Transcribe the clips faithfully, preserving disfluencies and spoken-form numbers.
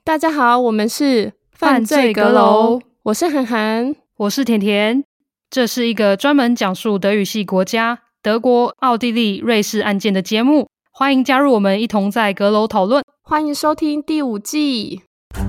大家好，我们是犯罪阁楼， 我是涵涵， 我是甜甜。这是一个专门讲述德语系国家德国、奥地利、瑞士案件的节目，欢迎加入我们一同在阁楼讨论。 欢迎收听第五季。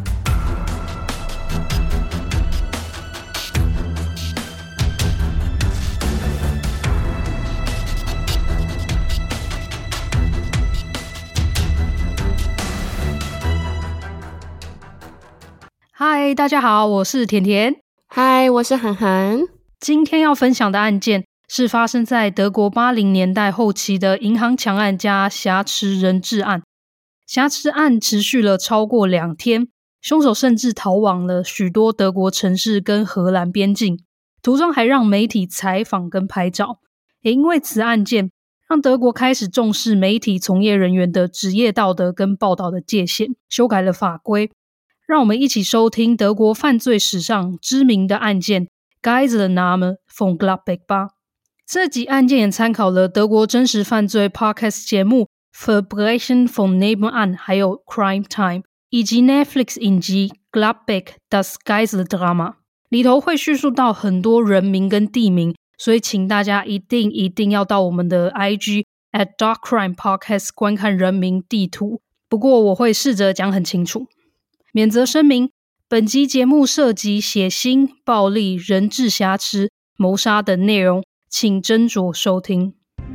嗨，大家好，我是甜甜。 嗨，我是涵涵。 今天要分享的案件是发生在德国八零年代后期的银行抢案加挟持人质案。挟持案持续了超过两天，凶手甚至逃往了许多德国城市跟荷兰边境，途中还让媒体采访跟拍照。也因为此案件，让德国开始重视媒体从业人员的职业道德跟报道的界限，修改了法规。让我们一起收听德国犯罪史上知名的案件 Geiselnahme von Gladbeck 吧。这集案件也参考了德国真实犯罪 Podcast 节目 Verbrechen von Nebenan 还有 Crime Time 以及 Netflix 影集 Gladbeck das Geiseldrama， 里头会叙述到很多人名跟地名，所以请大家一定一定要到我们的 I G at Dark Crime Podcast 观看人名地图，不过我会试着讲很清楚。免责声明，本集节目涉及血腥、暴力、人质挟持、谋杀等内容，请斟酌收听。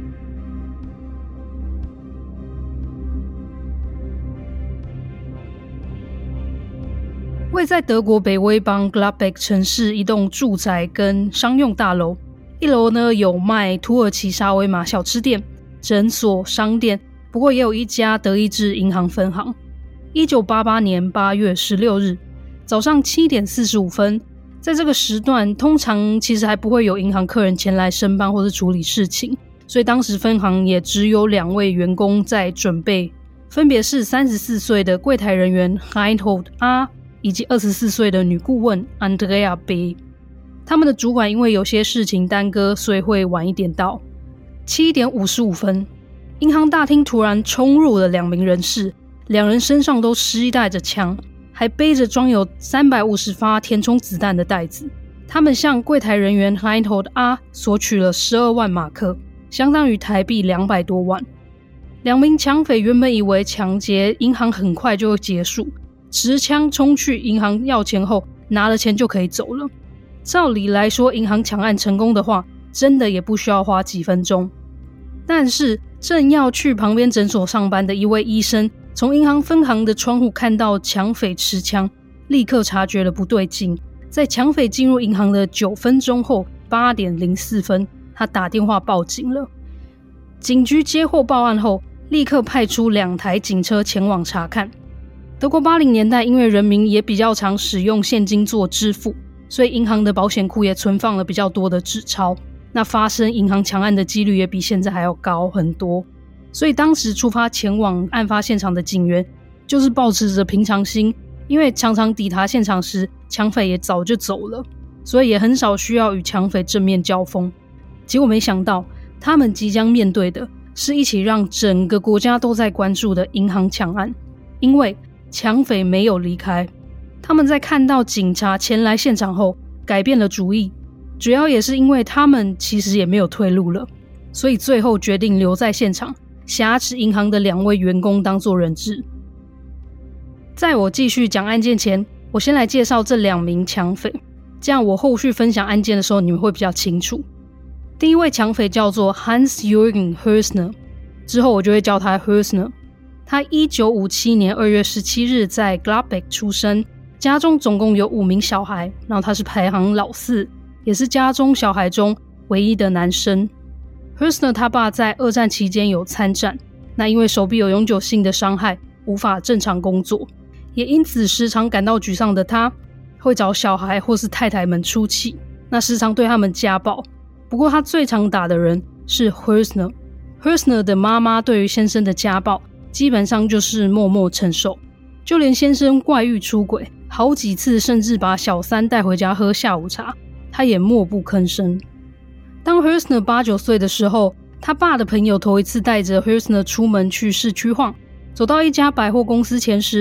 位在德国北威邦 Gladbeck 城市一栋住宅跟商用大楼，一楼呢有卖土耳其沙威玛小吃店、诊所、商店，不过也有一家德意志银行分行。一九八八年八月十六日早上七点四十五分，在这个时段通常其实还不会有银行客人前来申办或是处理事情，所以当时分行也只有两位员工在准备，分别是三十四岁的柜台人员 Reinhold A 以及二十四岁的女顾问 Andrea B。 他们的主管因为有些事情耽搁，所以会晚一点到。七点五十五分，银行大厅突然冲入了两名人士，两人身上都携带着枪，还背着装有三百五十发填充子弹的袋子。他们向柜台人员 Reinhold A 索取了十二万马克，相当于台币两百多万。两名抢匪原本以为抢劫银行很快就会结束，持枪冲去银行要钱后，拿了钱就可以走了。照理来说，银行抢案成功的话，真的也不需要花几分钟。但是正要去旁边诊所上班的一位医生，从银行分行的窗户看到抢匪持枪，立刻察觉了不对劲。在抢匪进入银行的九分钟后，八点零四分，他打电话报警了。警局接获报案后，立刻派出两台警车前往查看。德国八零年代因为人民也比较常使用现金做支付，所以银行的保险库也存放了比较多的纸钞，那发生银行抢案的几率也比现在还要高很多。所以当时出发前往案发现场的警员就是抱持着平常心，因为常常抵达现场时抢匪也早就走了，所以也很少需要与抢匪正面交锋。结果没想到他们即将面对的是一起让整个国家都在关注的银行抢案。因为抢匪没有离开，他们在看到警察前来现场后改变了主意，主要也是因为他们其实也没有退路了，所以最后决定留在现场挟持银行的两位员工当作人质。在我继续讲案件前，我先来介绍这两名抢匪，这样我后续分享案件的时候你们会比较清楚。第一位抢匪叫做 Hans-Jürgen Hörsner， 之后我就会叫他 Hörsner。 他一九五七年二月十七日在 Gladbeck 出生，家中总共有五名小孩，然后他是排行老四，也是家中小孩中唯一的男生。Hörsner 他爸在二战期间有参战，那因为手臂有永久性的伤害，无法正常工作，也因此时常感到沮丧的他会找小孩或是太太们出气，那时常对他们家暴。不过他最常打的人是 Hörsner。 Hörsner 的妈妈对于先生的家暴基本上就是默默承受，就连先生外遇出轨好几次，甚至把小三带回家喝下午茶，他也默不吭声。当 Hörsner 八九岁的时候，他爸的朋友头一次带着 Hörsner 出门去市区晃，走到一家百货公司前时，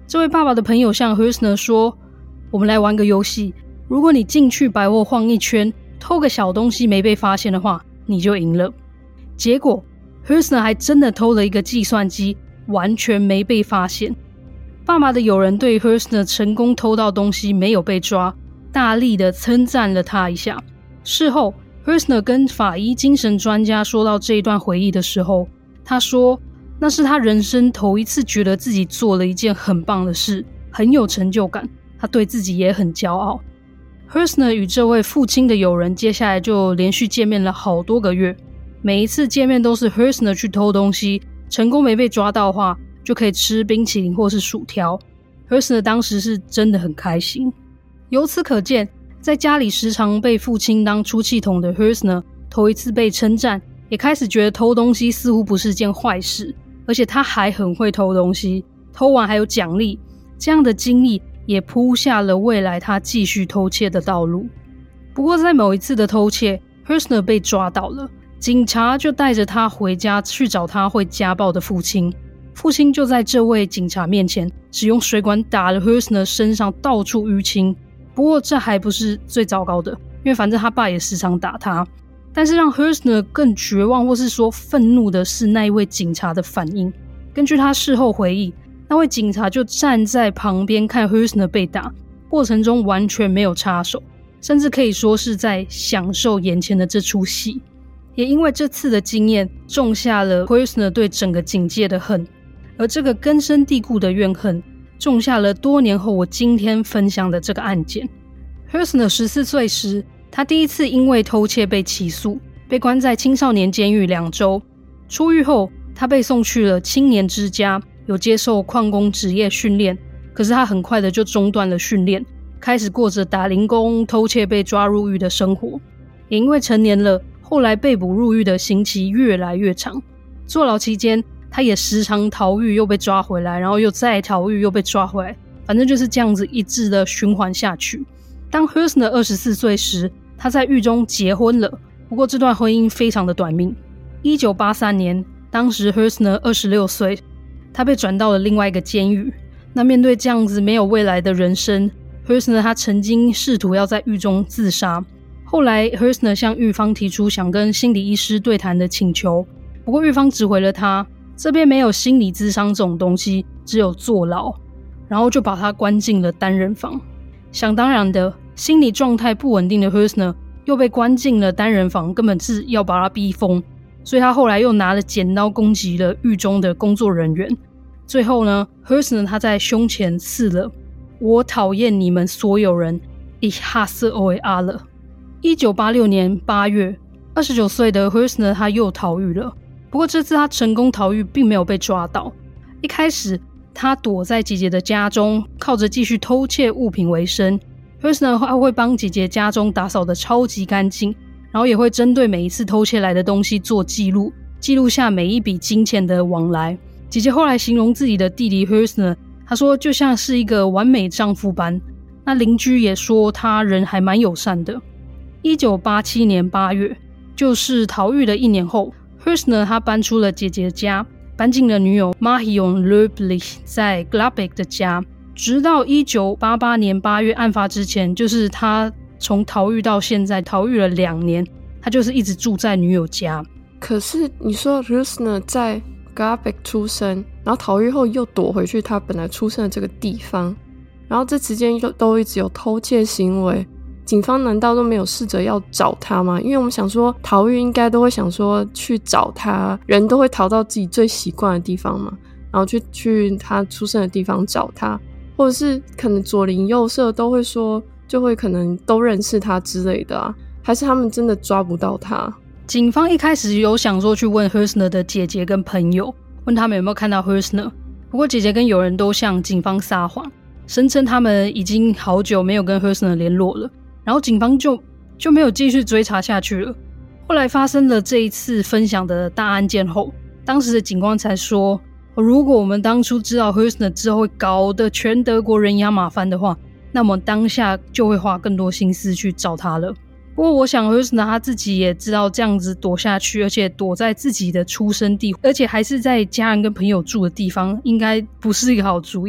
这位爸爸的朋友向 Hersner 说，我们来玩个游戏，如果你进去百货晃一圈，偷个小东西没被发现的话，你就赢了。结果 Hersner 还真的偷了一个计算机，完全没被发现。爸爸的友人对 Hersner 成功偷到东西没有被抓，大力的称赞了他一下。事后 Hersner 跟法医精神专家说到这一段回忆的时候，他说那是他人生头一次觉得自己做了一件很棒的事，很有成就感，他对自己也很骄傲。Hersner 与这位父亲的友人接下来就连续见面了好多个月，每一次见面都是 Hersner 去偷东西，成功没被抓到的话就可以吃冰淇淋或是薯条。 Hersner 当时是真的很开心。由此可见，在家里时常被父亲当出气筒的 Hersner 头一次被称赞，也开始觉得偷东西似乎不是件坏事，而且他还很会偷东西，偷完还有奖励。这样的经历也铺下了未来他继续偷窃的道路。不过在某一次的偷窃， Hersner 被抓到了，警察就带着他回家去找他会家暴的父亲。父亲就在这位警察面前使用水管打了 Hersner 身上到处淤青。不过这还不是最糟糕的，因为反正他爸也时常打他。但是让 Hersner 更绝望或是说愤怒的是那一位警察的反应。根据他事后回忆，那位警察就站在旁边看 Hersner 被打，过程中完全没有插手，甚至可以说是在享受眼前的这出戏。也因为这次的经验，种下了 Hersner 对整个警界的恨，而这个根深蒂固的怨恨，种下了多年后我今天分享的这个案件。 Hersner 十四岁时，他第一次因为偷窃被起诉，被关在青少年监狱两周。出狱后，他被送去了青年之家，有接受矿工职业训练。可是他很快的就中断了训练，开始过着打零工、偷窃被抓入狱的生活。也因为成年了，后来被捕入狱的刑期越来越长。坐牢期间，他也时常逃狱又被抓回来，然后又再逃狱又被抓回来，反正就是这样子一直的循环下去。当 Hersner 二十四岁时，他在狱中结婚了，不过这段婚姻非常的短命。一九八三年，当时 Hersner 二十六岁，他被转到了另外一个监狱。那面对这样子没有未来的人生， Hersner 他曾经试图要在狱中自杀。后来 Hersner 向狱方提出想跟心理医师对谈的请求，不过狱方指回了他，这边没有心理咨商这种东西，只有坐牢，然后就把他关进了单人房。想当然的，心理状态不稳定的 Hersner 又被关进了单人房，根本是要把他逼疯，所以他后来又拿了剪刀攻击了狱中的工作人员。最后呢， Hersner 他在胸前刺了我讨厌你们所有人 Ich hasse euch alle。 一九八六年八月，二十九岁的 Hersner 他又逃狱了，不过这次他成功逃狱，并没有被抓到。一开始他躲在姐姐的家中，靠着继续偷窃物品为生。 Hersner 他会帮姐姐家中打扫的超级干净，然后也会针对每一次偷窃来的东西做记录，记录下每一笔金钱的往来。姐姐后来形容自己的弟弟 Hersner， 他说就像是一个完美丈夫般。那邻居也说他人还蛮友善的。一九八七年八月，就是逃狱的一年后， Hersner 他搬出了姐姐家，搬进了女友 Marion Löblich 在 Gladbeck 的家。直到一九八八年八月案发之前，就是他从逃狱到现在逃狱了两年，他就是一直住在女友家。 可是你说 Hersner 在 Gladbeck 出生，然后逃狱后又躲回去他本来出生的这个地方，然后这之间都一直有偷窃行为，警方难道都没有试着要找他吗？因为我们想说逃狱应该都会想说去找他，人都会逃到自己最习惯的地方嘛，然后去去他出生的地方找他，或者是可能左邻右舍都会说，就会可能都认识他之类的啊，还是他们真的抓不到他？ 警方一开始有想说去问 Hersner 的姐姐跟朋友，问他们有没有看到 Hersner， 不过姐姐跟友人都向警方撒谎，声称他们已经好久没有跟 Hersner 联络了，然后警方就就没有继续追查下去了。后来发生了这一次分享的大案件后，当时的警官才说，如果我们当初知道 Hersner 之后会搞得全德国人仰马翻的话，那么当下就会花更多心思去找他了。不过我想 Hersner 他自己也知道这样子躲下去，而且躲在自己的出生地，而且还是在家人跟朋友住的地方，应该不是一个好主意，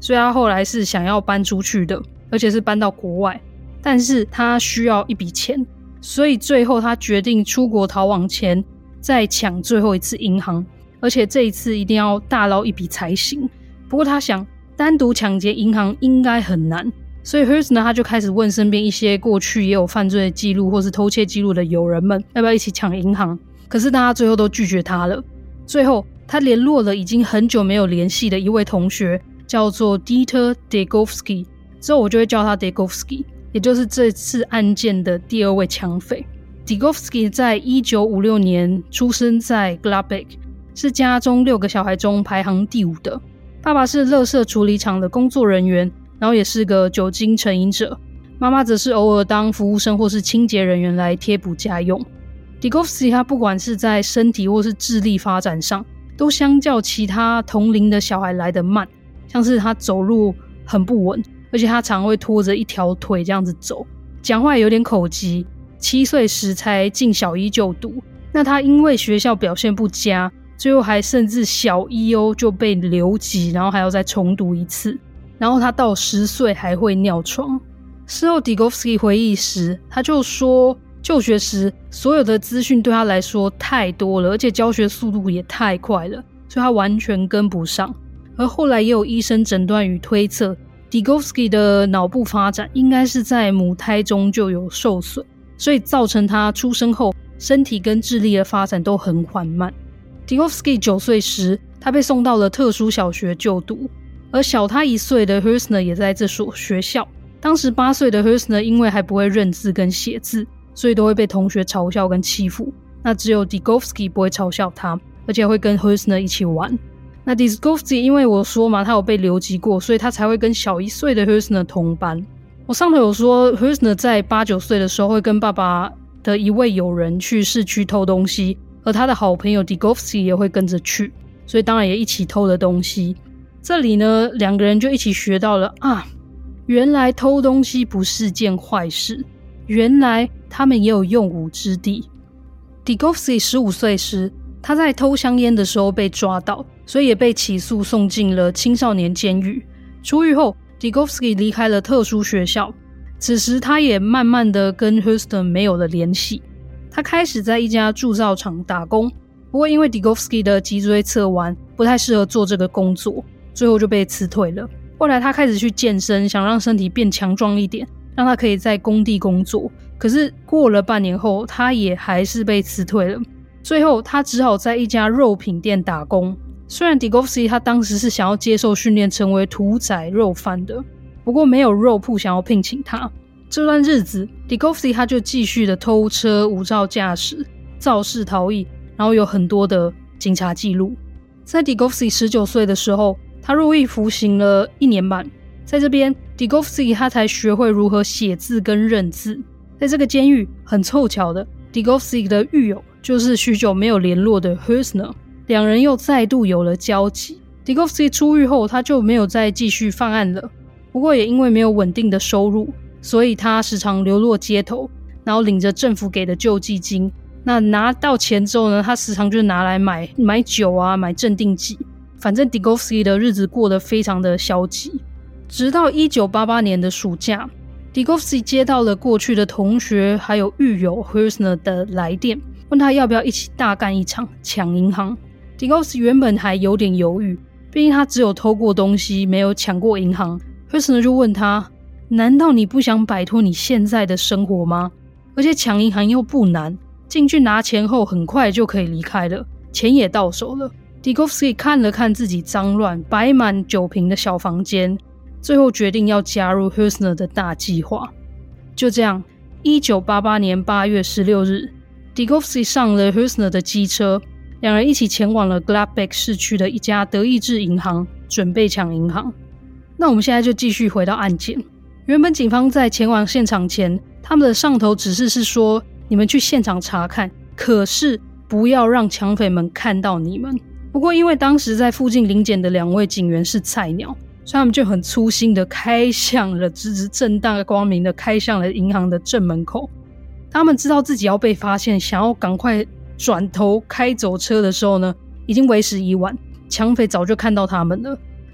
所以他后来是想要搬出去的，而且是搬到国外，但是他需要一笔钱，所以最后他决定出国逃亡前再抢最后一次银行，而且这一次一定要大捞一笔才行。不过他想单独抢劫银行应该很难，所以 Hearst 呢他就开始问身边一些过去也有犯罪记录或是偷窃记录的友人们要不要一起抢银行，可是大家最后都拒绝他了。最后他联络了已经很久没有联系的一位同学，叫做 Dieter Degowski， 之后我就会叫他 Degowski， 也就是这次案件的第二位抢匪。 Degowski 在一九五六年出生在 Gladbeck， 是家中六个小孩中排行第五的。爸爸是垃圾处理厂的工作人员，然后也是个酒精成瘾者，妈妈则是偶尔当服务生或是清洁人员来贴补家用。 Degowski 他不管是在身体或是智力发展上都相较其他同龄的小孩来得慢，像是他走路很不稳，而且他常会拖着一条腿这样子走，讲话也有点口疾，七岁时才进小一就读。那他因为学校表现不佳，最后还甚至小一哦就被留级，然后还要再重读一次。然后他到十岁还会尿床。事后 Degowski 回忆时，他就说就学时所有的资讯对他来说太多了，而且教学速度也太快了，所以他完全跟不上。而后来也有医生诊断与推测 Degowski 的脑部发展应该是在母胎中就有受损，所以造成他出生后身体跟智力的发展都很缓慢。Degowski 九岁时他被送到了特殊小学就读，而小他一岁的 Hearst 也在这所学校。当时八岁的 Hearst 因为还不会认字跟写字，所以都会被同学嘲笑跟欺负。那只有 Degowski 不会嘲笑他，而且会跟 Hearst 一起玩。那 Degowski 因为我说嘛，他有被留级过，所以他才会跟小一岁的 Hearst 同班。我上头有说 Hearst 在八九岁的时候会跟爸爸的一位友人去市区偷东西，而他的好朋友 Degowski 也会跟着去，所以当然也一起偷了东西。这里呢，两个人就一起学到了啊，原来偷东西不是件坏事，原来他们也有用武之地。 Degowski 十五岁时，他在偷香烟的时候被抓到，所以也被起诉送进了青少年监狱。出狱后 Degowski 离开了特殊学校，此时他也慢慢的跟 Hearst 没有了联系。他开始在一家铸造厂打工，不过因为 Degowski 的脊椎侧弯不太适合做这个工作，最后就被辞退了。后来他开始去健身，想让身体变强壮一点，让他可以在工地工作。可是过了半年后，他也还是被辞退了。最后他只好在一家肉品店打工。虽然 Degowski 他当时是想要接受训练成为屠宰肉贩的，不过没有肉铺想要聘请他。这段日子 Degowski 他就继续的偷车、无照驾驶、肇事逃逸，然后有很多的警察记录。在 Degowski 十九岁的时候，他入狱服刑了一年半，在这边 Degowski 他才学会如何写字跟认字。在这个监狱很凑巧的， Degowski 的狱友就是许久没有联络的 Hearst， 两人又再度有了交集。 Degowski 出狱后他就没有再继续犯案了，不过也因为没有稳定的收入，所以他时常流落街头，然后领着政府给的救济金。那拿到钱之后呢，他时常就拿来买买酒啊，买镇定剂。反正 Degowski 的日子过得非常的消极。直到一九八八年的暑假， Degowski 接到了过去的同学还有狱友 Hearst 的来电，问他要不要一起大干一场抢银行。 Degowski 原本还有点犹豫，毕竟他只有偷过东西，没有抢过银行。 Hearst 就问他，难道你不想摆脱你现在的生活吗？而且抢银行又不难，进去拿钱后很快就可以离开了，钱也到手了。 Degowski 看了看自己脏乱摆满酒瓶的小房间，最后决定要加入 Hearst 的大计划。就这样，一九八八年八月十六日， Degowski 上了 Hearst 的机车，两人一起前往了 Gladbeck 市区的一家德意志银行，准备抢银行。那我们现在就继续回到案件。原本警方在前往现场前，他们的上头指示是说，你们去现场查看，可是不要让抢匪们看到你们。不过因为当时在附近临检的两位警员是菜鸟，所以他们就很粗心的开向了，直直正大光明的开向了银行的正门口。他们知道自己要被发现，想要赶快转头开走车的时候呢，已经为时已晚，抢匪早就看到他们了。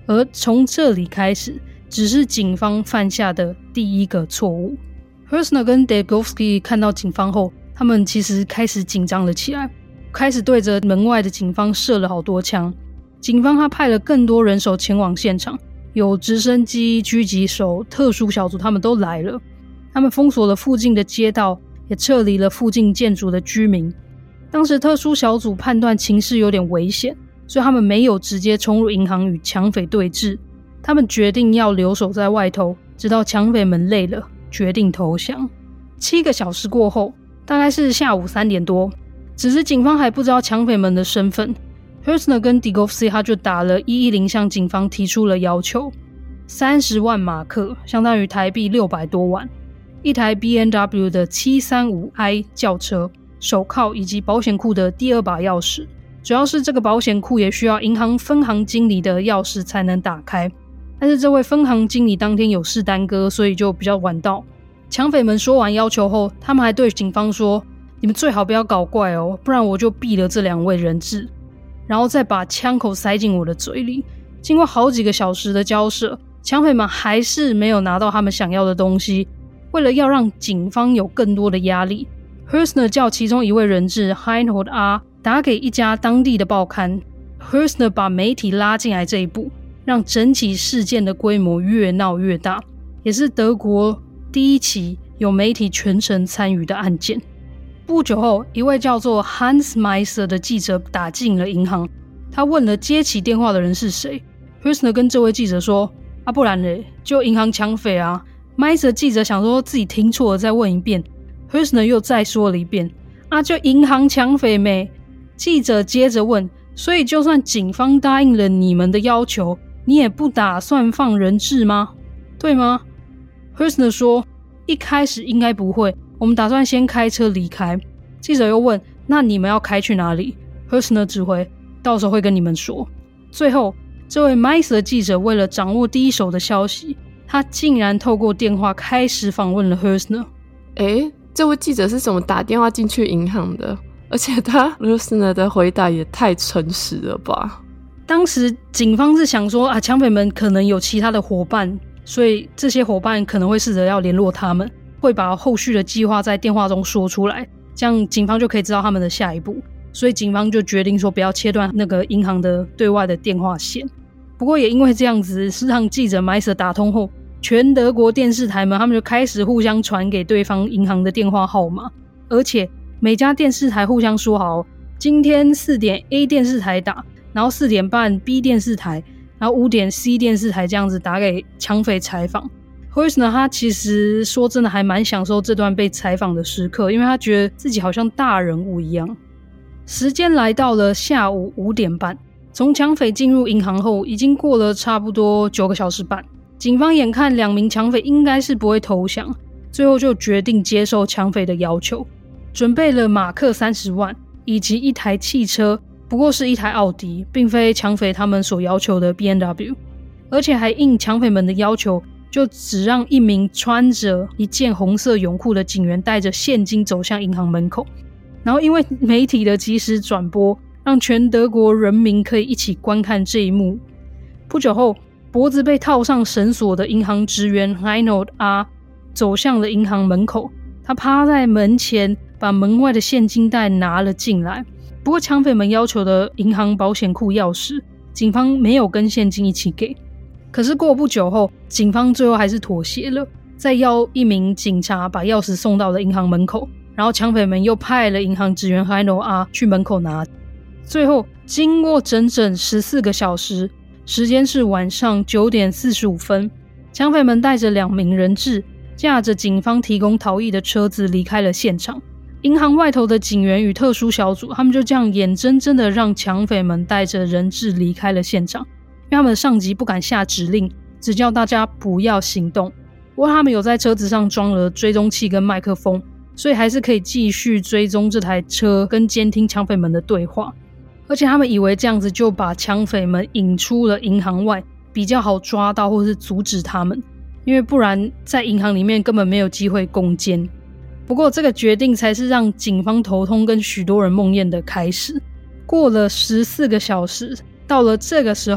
而从这里开始只是警方犯下的第一个错误。 Hersner 跟 Degowski 看到警方后，他们其实开始紧张了起来，开始对着门外的警方射了好多枪。警方他派了更多人手前往现场，有直升机、狙击手、特殊小组，他们都来了。他们封锁了附近的街道，也撤离了附近建筑的居民。当时特殊小组判断情势有点危险，所以他们没有直接冲入银行与抢匪对峙，他们决定要留守在外头，直到抢匪们累了，决定投降。七个小时过后，大概是下午三点多，只是警方还不知道抢匪们的身份。Hersner 跟 Degowski 他就打了一一零向警方提出了要求，三十万马克，相当于台币六百多万，一台 B M W 的 七三五 I 轿车、手铐以及保险库的第二把钥匙，主要是这个保险库也需要银行分行经理的钥匙才能打开，但是这位分行经理当天有事耽搁，所以就比较晚到。抢匪们说完要求后，他们还对警方说，你们最好不要搞怪哦，不然我就毙了这两位人质，然后再把枪口塞进我的嘴里。经过好几个小时的交涉，抢匪们还是没有拿到他们想要的东西。为了要让警方有更多的压力， Hersner 叫其中一位人质 Heinold R 打给一家当地的报刊。 Hersner 把媒体拉进来这一步，让整起事件的规模越闹越大，也是德国第一起有媒体全程参与的案件。不久后，一位叫做 Hans Meiser 的记者打进了银行，他问了接起电话的人是谁。 Hersner 跟这位记者说，啊不然嘞，就银行抢匪啊。 Meiser 记者想说自己听错了，再问一遍。 Hersner 又再说了一遍，啊就银行抢匪咩。记者接着问，所以就算警方答应了你们的要求，你也不打算放人质吗？对吗？ Hersner 说，一开始应该不会，我们打算先开车离开。记者又问，那你们要开去哪里？ Hersner 指挥，到时候会跟你们说。最后，这位 Meiser 记者为了掌握第一手的消息，他竟然透过电话开始访问了 Hersner。 诶，这位记者是怎么打电话进去银行的？而且他 Hersner 的回答也太诚实了吧。 当时警方是想说啊，抢匪们可能有其他的伙伴，所以这些伙伴可能会试着要联络他们，会把后续的计划在电话中说出来，这样警方就可以知道他们的下一步。所以警方就决定说不要切断那个银行的对外的电话线。不过也因为这样子，是让记者 Meiser 打通后，全德国电视台们他们就开始互相传给对方银行的电话号码，而且每家电视台互相说好，今天四点 A 电视台打，然后四点半 B 电视台，然后五点 C 电视台，这样子打给抢匪采访。 Hersner 他其实说真的还蛮享受这段被采访的时刻，因为他觉得自己好像大人物一样。时间来到了下午五点半，从抢匪进入银行后，已经过了差不多九个小时半。警方眼看两名抢匪应该是不会投降，最后就决定接受抢匪的要求，准备了马克三十万以及一台汽车，不过是一台奥迪，并非抢匪他们所要求的 B M W， 而且还应抢匪们的要求，就只让一名穿着一件红色泳裤的警员带着现金走向银行门口。然后因为媒体的及时转播，让全德国人民可以一起观看这一幕。不久后，脖子被套上绳索的银行职员 Heinold R 走向了银行门口，他趴在门前，把门外的现金袋拿了进来。不过抢匪们要求的银行保险库钥匙，警方没有跟现金一起给。可是过不久后，警方最后还是妥协了，再要一名警察把钥匙送到了银行门口，然后抢匪们又派了银行职员 Heinold R 去门口拿。最后经过整整十四个小时，时间是晚上九点四十五分，抢匪们带着两名人质，驾着警方提供逃逸的车子离开了现场。银行外头的警员与特殊小组，他们就这样眼睁睁的让抢匪们带着人质离开了现场，因为他们的上级不敢下指令，只叫大家不要行动。不过他们有在车子上装了追踪器跟麦克风，所以还是可以继续追踪这台车跟监听抢匪们的对话。而且他们以为这样子就把抢匪们引出了银行外，比较好抓到或是阻止他们，因为不然在银行里面根本没有机会攻坚。不过这个决定才是让警方头痛跟许多人梦魇的开始。过了十四个小时，到了这个时候，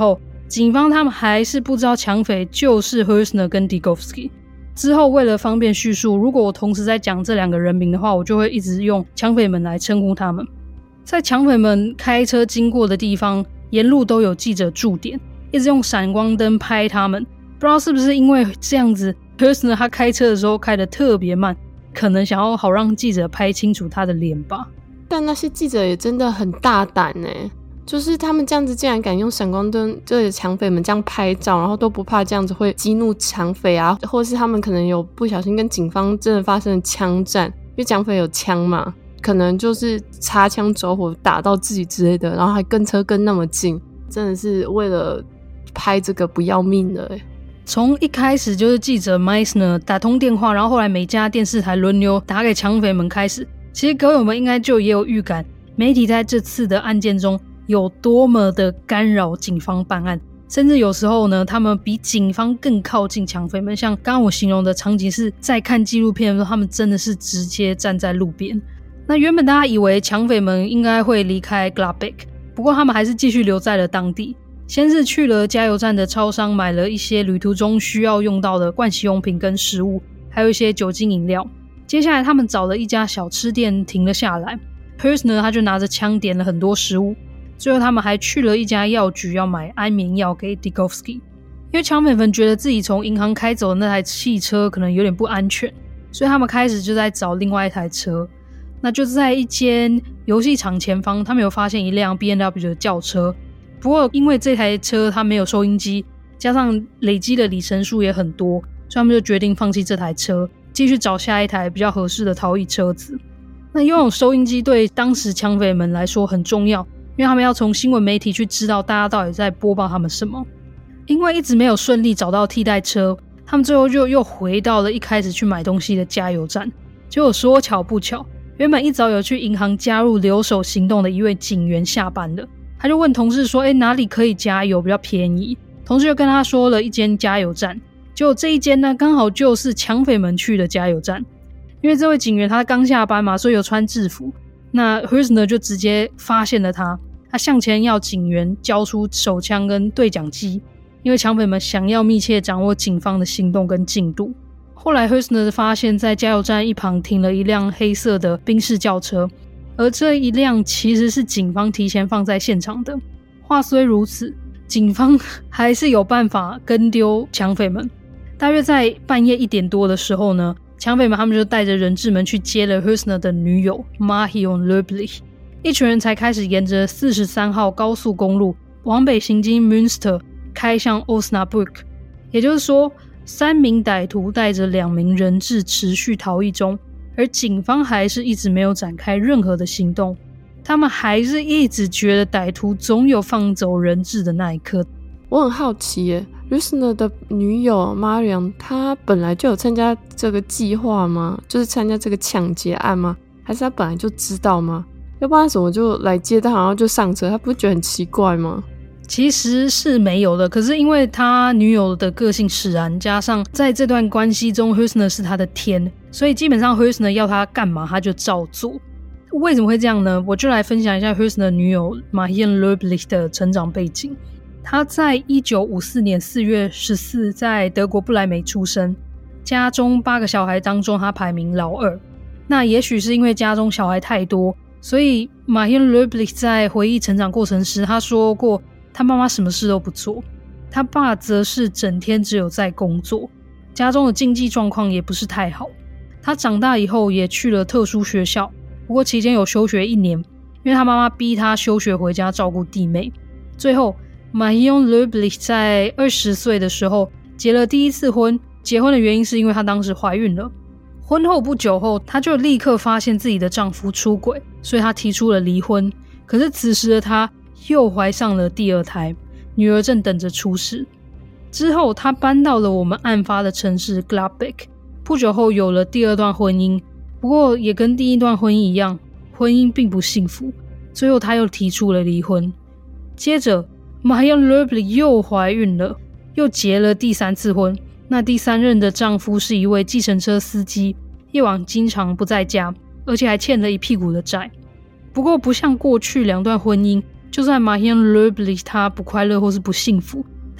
警方他们还是不知道抢匪就是 Hersner 跟 Degowski。之后为了方便叙述，如果我同时在讲这两个人名的话，我就会一直用抢匪们来称呼他们。在抢匪们开车经过的地方，沿路都有记者驻点，一直用闪光灯拍他们。不知道是不是因为这样子 Hersner 他开车的时候开得特别慢，可能想要好让记者拍清楚他的脸吧。 但那些记者也真的很大胆耶，就是他们这样子竟然敢用闪光灯对着抢匪们这样拍照，然后都不怕这样子会激怒抢匪啊，或是他们可能有不小心跟警方真的发生了枪战，因为抢匪有枪嘛，可能就是擦枪走火打到自己之类的，然后还跟车跟那么近，真的是为了拍这个不要命的耶。 从一开始就是记者 Meissner 打通电话，然后后来每家电视台轮流打给抢匪们开始，其实各位我们应该就也有预感，媒体在这次的案件中有多么的干扰警方办案，甚至有时候呢，他们比警方更靠近抢匪们。像刚刚我形容的场景是在看纪录片的时候，他们真的是直接站在路边。那原本大家以为抢匪们应该会离开 Gladbeck， 不过他们还是继续留在了当地。先是去了加油站的超商买了一些旅途中需要用到的盥洗用品跟食物，还有一些酒精饮料。接下来他们找了一家小吃店停了下来， Hersner 他就拿着枪点了很多食物。最后他们还去了一家药局要买安眠药给 Degowski， 因为抢匪们觉得自己从银行开走的那台汽车可能有点不安全，所以他们开始就在找另外一台车。那就是在一间游戏场前方，他们有发现一辆 B M W 的轿车，不过因为这台车它没有收音机，加上累积的里程数也很多，所以他们就决定放弃这台车，继续找下一台比较合适的逃逸车子。那拥有收音机对当时抢匪们来说很重要，因为他们要从新闻媒体去知道大家到底在播报他们什么。因为一直没有顺利找到替代车，他们最后就又回到了一开始去买东西的加油站。结果说巧不巧，原本一早有去银行加入留守行动的一位警员下班了，他就问同事说诶哪里可以加油比较便宜，同事就跟他说了一间加油站，结果这一间呢刚好就是抢匪们去的加油站。因为这位警员他刚下班嘛，所以有穿制服，那 Hersner 就直接发现了他，他向前要警员交出手枪跟对讲机，因为抢匪们想要密切掌握警方的行动跟进度。后来 Hersner 发现在加油站一旁停了一辆黑色的宾士轿车，而这一辆其实是警方提前放在现场的。话虽如此，警方还是有办法跟丢抢匪们。大约在半夜一点多的时候呢，抢匪们他们就带着人质们去接了 Hersner 的女友 Marion Löblich， 一群人才开始沿着四十三号高速公路往北行经 Münster 开向 Osnabrück。 也就是说，三名歹徒带着两名人质持续逃逸中，而警方还是一直没有展开任何的行动，他们还是一直觉得歹徒总有放走人质的那一刻。 我很好奇耶， Hersner 的女友 Marion 她本来就有参加这个计划吗？就是参加这个抢劫案吗？还是她本来就知道吗？要不然怎么就来接她，然后就上车？她不觉得很奇怪吗？ 其实是没有的，可是因为他女友的个性使然，加上在这段关系中 Hersner 是他的天，所以基本上 Hersner 要他干嘛他就照做。为什么会这样呢？我就来分享一下 Hersner 女友 Marion Löblich 的成长背景。她在一九五四年四月十四在德国不来梅出生，家中八个小孩当中她排名老二。那也许是因为家中小孩太多，所以 Marion Löblich 在回忆成长过程时，她说过他妈妈什么事都不做，他爸则是整天只有在工作，家中的经济状况也不是太好。他长大以后也去了特殊学校，不过期间有休学一年，因为他妈妈逼他休学回家照顾弟妹。最后 Marion Löblich 在二十岁的时候结了第一次婚，结婚的原因是因为她当时怀孕了。婚后不久后，她就立刻发现自己的丈夫出轨，所以她提出了离婚。可是此时的她又怀上了第二胎，女儿正等着出世。之后她搬到了我们案发的城市 Gladbeck， 不久后有了第二段婚姻，不过也跟第一段婚姻一样，婚姻并不幸福，最后她又提出了离婚。接着 Marion Löblich 又怀孕了，又结了第三次婚。那第三任的丈夫是一位计程车司机，夜晚经常不在家，而且还欠了一屁股的债。不过不像过去两段婚姻，就算 Marion Löblich 她不快乐或是不幸福，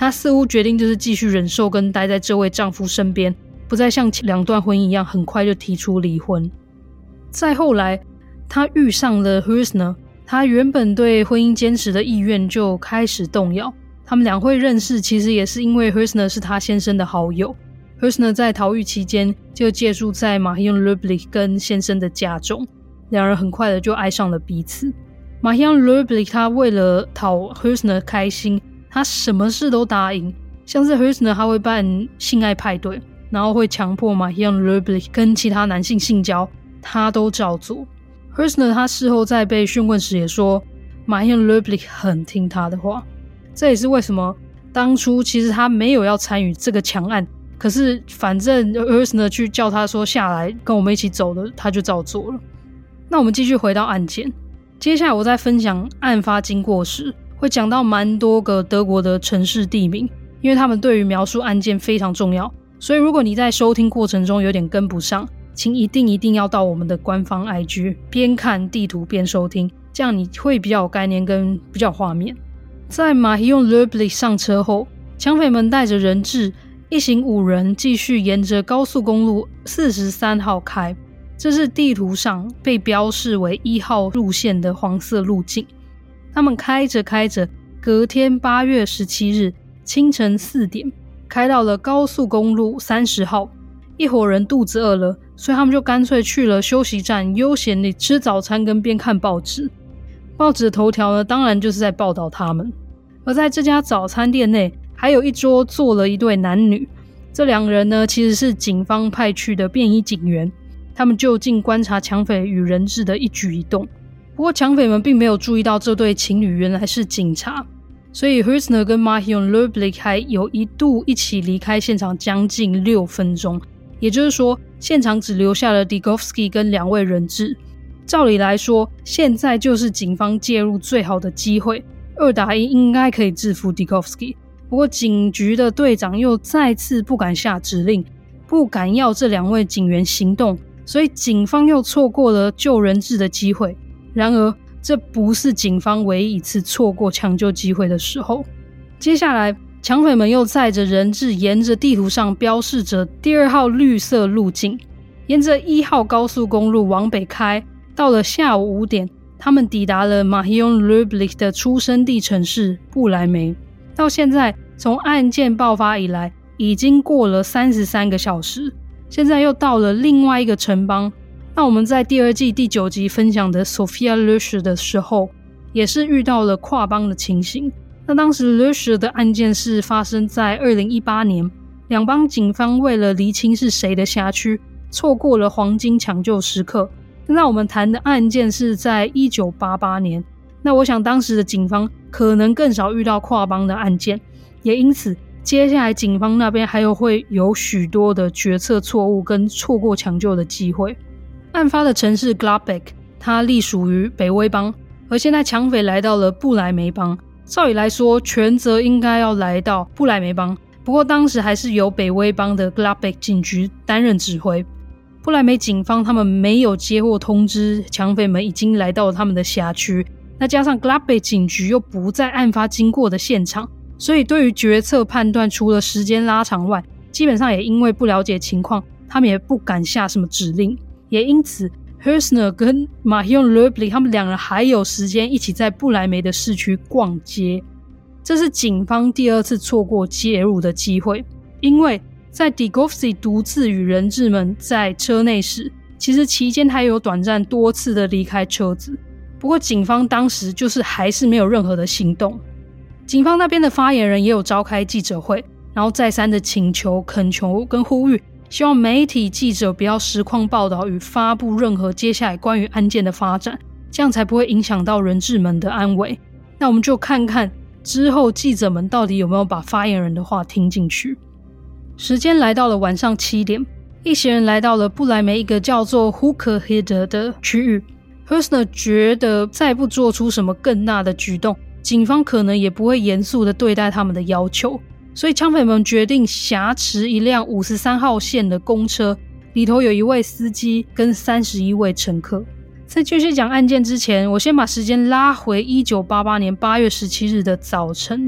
她似乎决定就是继续忍受跟待在这位丈夫身边，不再像两段婚姻一样很快就提出离婚。再后来她遇上了 Hursner， 她原本对婚姻坚持的意愿就开始动摇。他们俩会认识其实也是因为 Hursner 是她先生的好友。 Hursner 在逃狱期间就借住在 Marion Löblich 跟先生的家中，两人很快的就爱上了彼此。 Marion Löblich 他为了讨 Hursner 开心，他什么事都答应，像是 Hursner 他会办性爱派对，然后会强迫 Marion Löblich 跟其他男性性交，他都照做。 Hursner 他事后在被讯问时也说 Marion Löblich 很听他的话，这也是为什么当初其实他没有要参与这个强案，可是反正 Hursner 去叫他说下来跟我们一起走的，他就照做了。那我们继续回到案件，接下来我在分享案发经过时会讲到蛮多个德国的城市地名，因为他们对于描述案件非常重要，所以如果你在收听过程中有点跟不上，请一定一定要到我们的官方 I G 边看地图边收听，这样你会比较有概念跟比较有画面。在 Marion Löblich 上车后，抢匪们带着人质一行五人继续沿着高速公路四十三号开，这是地图上被标示为一号路线的黄色路径。他们开着开着，隔天八月十七日清晨四点，开到了高速公路三十号。一伙人肚子饿了，所以他们就干脆去了休息站，悠闲地吃早餐跟边看报纸。报纸的头条呢，当然就是在报道他们。而在这家早餐店内，还有一桌坐了一对男女，这两个人呢其实是警方派去的便衣警员，他们就近观察抢匪与人质的一举一动。不过抢匪们并没有注意到这对情侣原来是警察，所以 Hursner 跟 Marion Löblich 还有一度一起离开现场将近六分钟，也就是说现场只留下了 Dikowski 跟两位人质。照理来说，现在就是警方介入最好的机会，二打一应该可以制服 Dikowski。不过警局的队长又再次不敢下指令，不敢要这两位警员行动，所以警方又错过了救人质的机会。然而这不是警方唯一一次错过抢救机会的时候。接下来抢匪们又载着人质沿着地图上标示着第二号绿色路径，沿着一号高速公路往北开，到了下午五点，他们抵达了 Marion Löblich 的出生地城市布莱梅。到现在从案件爆发以来已经过了三十三个小时，现在又到了另外一个城邦。那我们在第二季第九集分享的 Sophia Löscher 的时候，也是遇到了跨邦的情形。那当时 Löscher 的案件是发生在二零一八年，两邦警方为了厘清是谁的辖区，错过了黄金抢救时刻。那我们谈的案件是在一九八八年，那我想当时的警方可能更少遇到跨邦的案件，也因此接下来警方那边还有会有许多的决策错误跟错过抢救的机会。案发的城市 Gladbeck 它隶属于北威邦，而现在抢匪来到了布莱梅邦，照理来说全责应该要来到布莱梅邦，不过当时还是由北威邦的 Gladbeck 警局担任指挥。布莱梅警方他们没有接获通知抢匪们已经来到了他们的辖区，那加上 Gladbeck 警局又不在案发经过的现场，所以对于决策判断除了时间拉长外，基本上也因为不了解情况，他们也不敢下什么指令。也因此 Hursner 跟 Marion Löblich 他们两人还有时间一起在布莱梅的市区逛街，这是警方第二次错过介入的机会。因为在 Dikowski 独自与人质们在车内时，其实期间他有短暂多次的离开车子，不过警方当时就是还是没有任何的行动。警方那边的发言人也有召开记者会，然后再三的请求、恳求跟呼吁，希望媒体记者不要实况报道与发布任何接下来关于案件的发展，这样才不会影响到人质们的安危。那我们就看看之后记者们到底有没有把发言人的话听进去。时间来到了晚上七点，一行人来到了布莱梅一个叫做 Hookerheide 的区域。Hursner 觉得再不做出什么更大的举动，警方可能也不会严肃地对待他们的要求，所以抢匪们决定挟持一辆五十三号线的公车，里头有一位司机跟三十一位乘客。在继续讲案件之前，我先把时间拉回一九八八年八月十七日的早晨。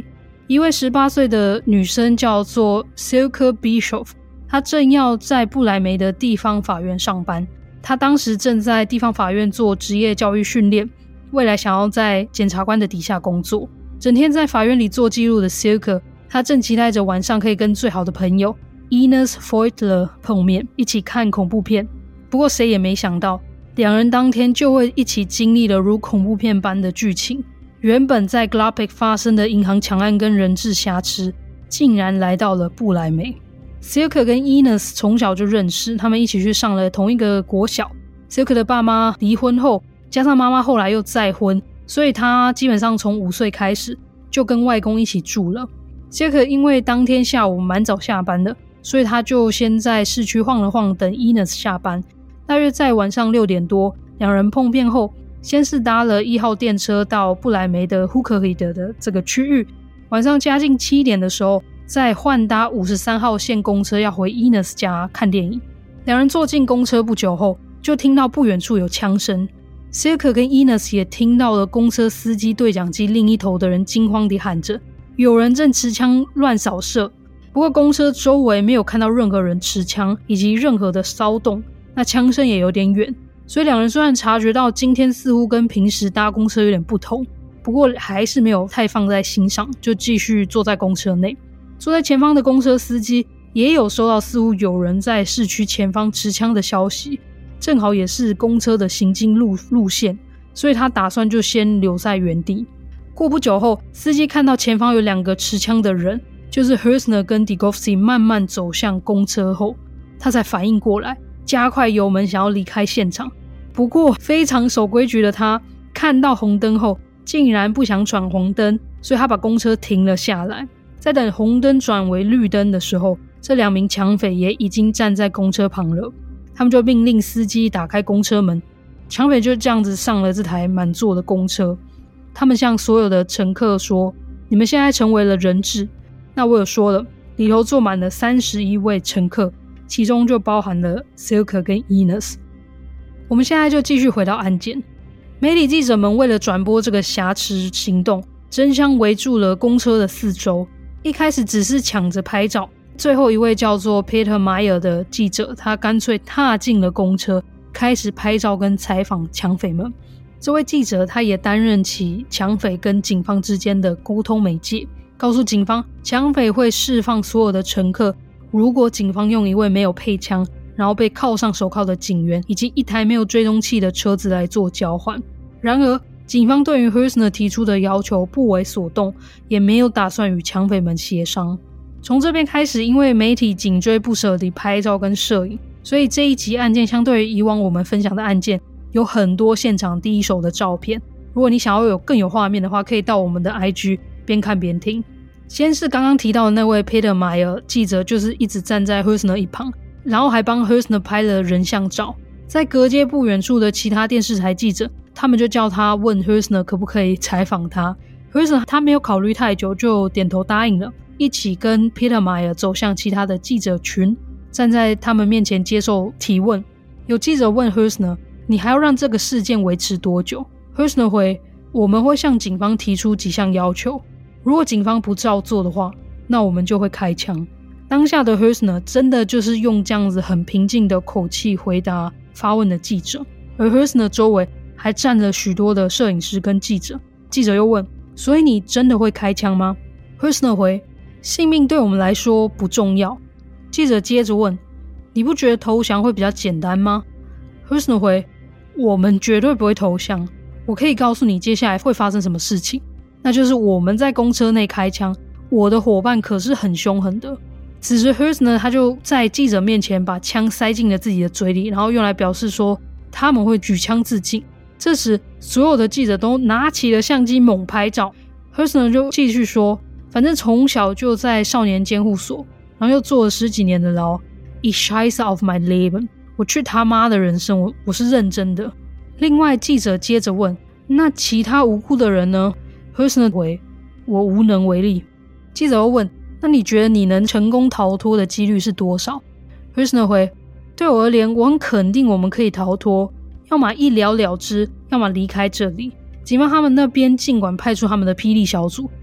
一位十八岁的女生叫做 Silke Bischoff， 她正要在布莱梅的地方法院上班。她当时正在地方法院做职业教育训练，未来想要在检察官的底下工作。整天在法院里做记录的 Silke， 她正期待着晚上可以跟最好的朋友 Ines Voigtler 碰面，一起看恐怖片。不过谁也没想到，两人当天就会一起经历了如恐怖片般的剧情。原本在 Gladbeck 发生的银行抢案跟人质挟持，竟然来到了布莱梅。Silke 跟 Ines 从小就认识，他们一起去上了同一个国小。Silke 的爸妈离婚后，加上妈妈后来又再婚，所以他基本上从五岁开始就跟外公一起住了。Silke 因为当天下午蛮早下班的，所以他就先在市区晃了晃，等 Ines 下班。大约在晚上六点多，两人碰面后，先是搭了一号电车到布莱梅的 Hoekeride 的这个区域，晚上将近七点的时候，再换搭五十三号线公车要回 Ines 家看电影。两人坐进公车不久后，就听到不远处有枪声。Silke 跟 Ines 也听到了公车司机对讲机另一头的人惊慌地喊着，有人正持枪乱扫射。不过公车周围没有看到任何人持枪以及任何的骚动，那枪声也有点远，所以两人虽然察觉到今天似乎跟平时搭公车有点不同，不过还是没有太放在心上，就继续坐在公车内。坐在前方的公车司机也有收到似乎有人在市区前方持枪的消息，正好也是公车的行经 路, 路线，所以他打算就先留在原地。过不久后，司机看到前方有两个持枪的人，就是 Hersner 跟 Degofsy 慢慢走向公车后，他才反应过来，加快油门想要离开现场。不过非常守规矩的他看到红灯后竟然不想闯红灯，所以他把公车停了下来。在等红灯转为绿灯的时候，这两名抢匪也已经站在公车旁了。他们就命令司机打开公车门，抢匪就这样子上了这台满座的公车。他们向所有的乘客说，你们现在成为了人质。那我有说了，里头坐满了三十一位乘客，其中就包含了 Silke 跟 Ines。 我们现在就继续回到案件。媒体记者们为了转播这个挟持行动，争相围住了公车的四周。一开始只是抢着拍照，最后一位叫做 Peter Meyer 的记者，他干脆踏进了公车，开始拍照跟采访抢匪们。这位记者他也担任起抢匪跟警方之间的沟通媒介，告诉警方抢匪会释放所有的乘客，如果警方用一位没有配枪然后被铐上手铐的警员以及一台没有追踪器的车子来做交换。然而警方对于 Hersner 提出的要求不为所动，也没有打算与抢匪们协商。从这边开始，因为媒体紧追不舍地拍照跟摄影，所以这一集案件相对于以往我们分享的案件，有很多现场第一手的照片。如果你想要有更有画面的话，可以到我们的 I G 边看边听。先是刚刚提到的那位 Peter Meyer 记者，就是一直站在 Hersner 一旁，然后还帮 Hersner 拍了人像照。在隔街不远处的其他电视台记者，他们就叫他问 Hersner 可不可以采访他。 Hersner 他没有考虑太久，就点头答应了，一起跟 Peter Meyer 走向其他的记者群，站在他们面前接受提问。有记者问 Hersner， 你还要让这个事件维持多久？ Hersner 回，我们会向警方提出几项要求，如果警方不照做的话，那我们就会开枪。当下的 Hersner 真的就是用这样子很平静的口气回答发问的记者，而 Hersner 周围还站了许多的摄影师跟记者。记者又问，所以你真的会开枪吗？ Hersner 回，性命对我们来说不重要。记者接着问，你不觉得投降会比较简单吗？ Hersner 回，我们绝对不会投降，我可以告诉你接下来会发生什么事情，那就是我们在公车内开枪，我的伙伴可是很凶狠的。此时 Hersner 他就在记者面前把枪塞进了自己的嘴里，然后用来表示说他们会举枪自尽。这时所有的记者都拿起了相机猛拍照。 Hersner 就继续说，反正从小就在少年监护所，然后又坐了十几年的牢， Ich scheiße auf mein Leben， 我去他妈的人生， 我, 我是认真的。另外记者接着问，那其他无辜的人呢？ Hersner 回，我无能为力。记者又问，那你觉得你能成功逃脱的几率是多少？ Hersner 回，对我而言，我很肯定我们可以逃脱，要么一了了之，要么离开这里。警方他们那边尽管派出他们的霹雳小组，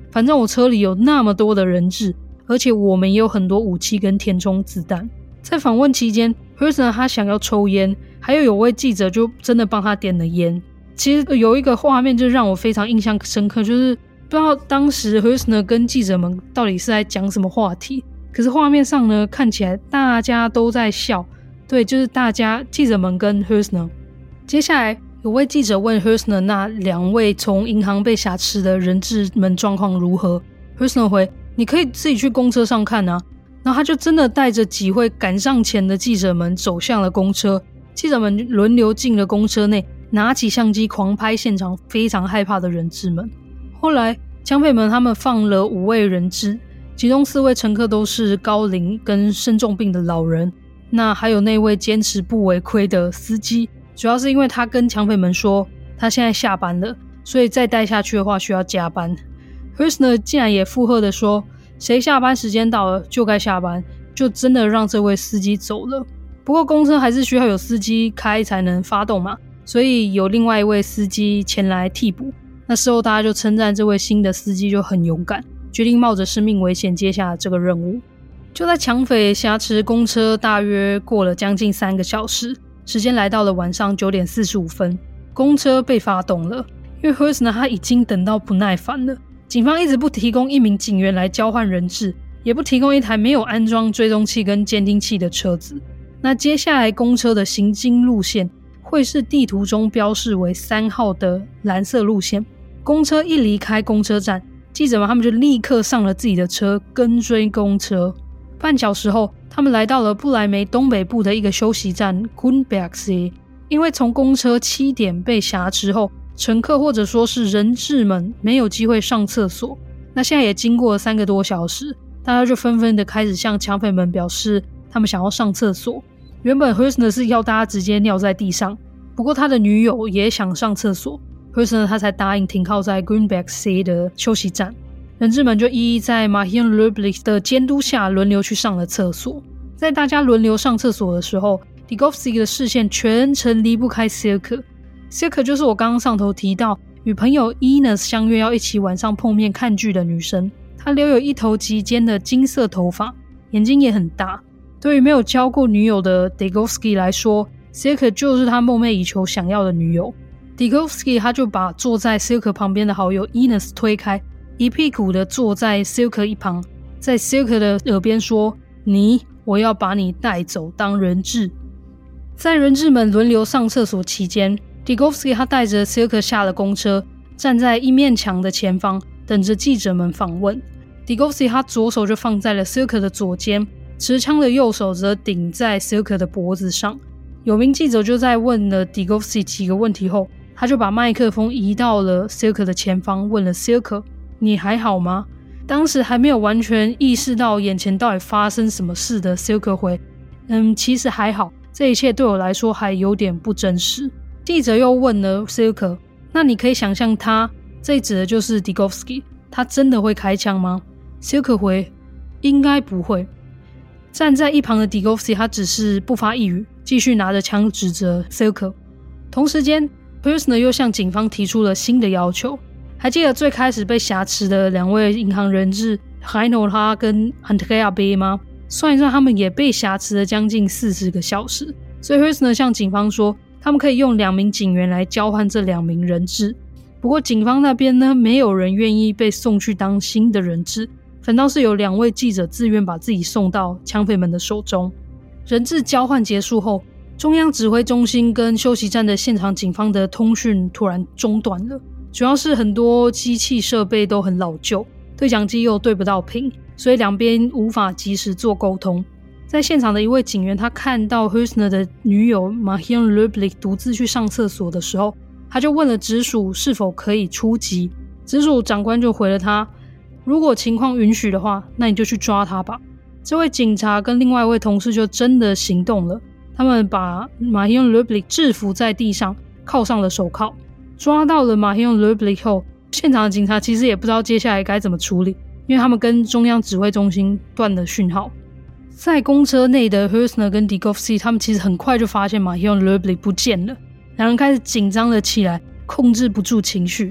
反正我车里有那么多的人质，而且我们也有很多武器跟填充子弹。在访问期间 Hersner 他想要抽烟，还有有位记者就真的帮他点了烟。其实有一个画面就让我非常印象深刻，就是不知道当时 Hersner 跟记者们到底是在讲什么话题，可是画面上呢看起来大家都在笑，对，就是大家记者们跟 Hersner。 接下来有位记者问 Hersner 那两位从银行被挟持的人质们状况如何， Hersner 回你可以自己去公车上看啊。然后他就真的带着几位赶上前的记者们走向了公车，记者们轮流进了公车内，拿起相机狂拍现场非常害怕的人质们。后来抢匪们他们放了五位人质，其中四位乘客都是高龄跟生重病的老人，那还有那位坚持不违规的司机，主要是因为他跟抢匪们说他现在下班了，所以再待下去的话需要加班。 Hersner 竟然也附和的说谁下班时间到了就该下班，就真的让这位司机走了。不过公车还是需要有司机开才能发动嘛，所以有另外一位司机前来替补。那时候大家就称赞这位新的司机就很勇敢，决定冒着生命危险接下这个任务。就在抢匪挟持公车大约过了将近三个小时，时间来到了晚上九点四十五分，公车被发动了。因为 Hersner 他已经等到不耐烦了，警方一直不提供一名警员来交换人质，也不提供一台没有安装追踪器跟监听器的车子。那接下来公车的行经路线会是地图中标示为三号的蓝色路线。公车一离开公车站，记者们他们就立刻上了自己的车跟追公车。半小时后，他们来到了不来梅东北部的一个休息站 Grünbergsee。 因为从公车七点被挟持后，乘客或者说是人质们没有机会上厕所，那现在也经过了三个多小时，大家就纷纷的开始向抢匪们表示他们想要上厕所。原本 Hersner 是要大家直接尿在地上，不过他的女友也想上厕所， Hersner 他才答应停靠在 Grünbergsee 的休息站。人质们就一一在 Marian Löblich 的监督下轮流去上了厕所。在大家轮流上厕所的时候， Degowski 的视线全程离不开 Silke。Silke 就是我刚刚上头提到与朋友 Ines 相约要一起晚上碰面看剧的女生。她留有一头及肩的金色头发，眼睛也很大。对于没有交过女友的 Degowski 来说， Silke 就是他梦寐以求想要的女友。 Degowski 他就把坐在 Silke 旁边的好友 Ines 推开，一屁股的坐在 Silke 一旁，在 Silke 的耳边说你，我要把你带走当人质。在人质们轮流上厕所期间， Degowski 他带着 Silke 下了公车，站在一面墙的前方等着记者们访问。 Degowski 他左手就放在了 Silke 的左肩，持枪的右手则顶在 Silke 的脖子上。有名记者就在问了 Degowski 几个问题后，他就把麦克风移到了 Silke 的前方，问了 Silke 你还好吗？当时还没有完全意识到眼前到底发生什么事的 Silke 回嗯，其实还好，这一切对我来说还有点不真实。记者又问了 Silke 那你可以想象他，这指的就是 Degowski， 他真的会开枪吗？ Silke 回应该不会。站在一旁的 Degowski 他只是不发一语，继续拿着枪指着 Silke。 同时间 Hersner 又向警方提出了新的要求。还记得最开始被挟持的两位银行人质 Heino 他跟 Andrea B 吗？算一算他们也被挟持了将近四十个小时，所以 Hersner 向警方说他们可以用两名警员来交换这两名人质。不过警方那边呢，没有人愿意被送去当新的人质，反倒是有两位记者自愿把自己送到抢匪们的手中。人质交换结束后，中央指挥中心跟休息站的现场警方的通讯突然中断了，主要是很多机器设备都很老旧，对讲机又对不到频，所以两边无法及时做沟通。在现场的一位警员，他看到 Hersner 的女友 Marian Löblich 独自去上厕所的时候，他就问了直属是否可以出击。直属长官就回了他，如果情况允许的话，那你就去抓他吧。这位警察跟另外一位同事就真的行动了，他们把 Marian Löblich 制服在地上，铐上了手铐。抓到了 Marian Löblich 后，现场的警察其实也不知道接下来该怎么处理，因为他们跟中央指挥中心断了讯号。在公车内的 Hersner 跟 Degowski 他们其实很快就发现 Marian Löblich 不见了，两人开始紧张了起来，控制不住情绪。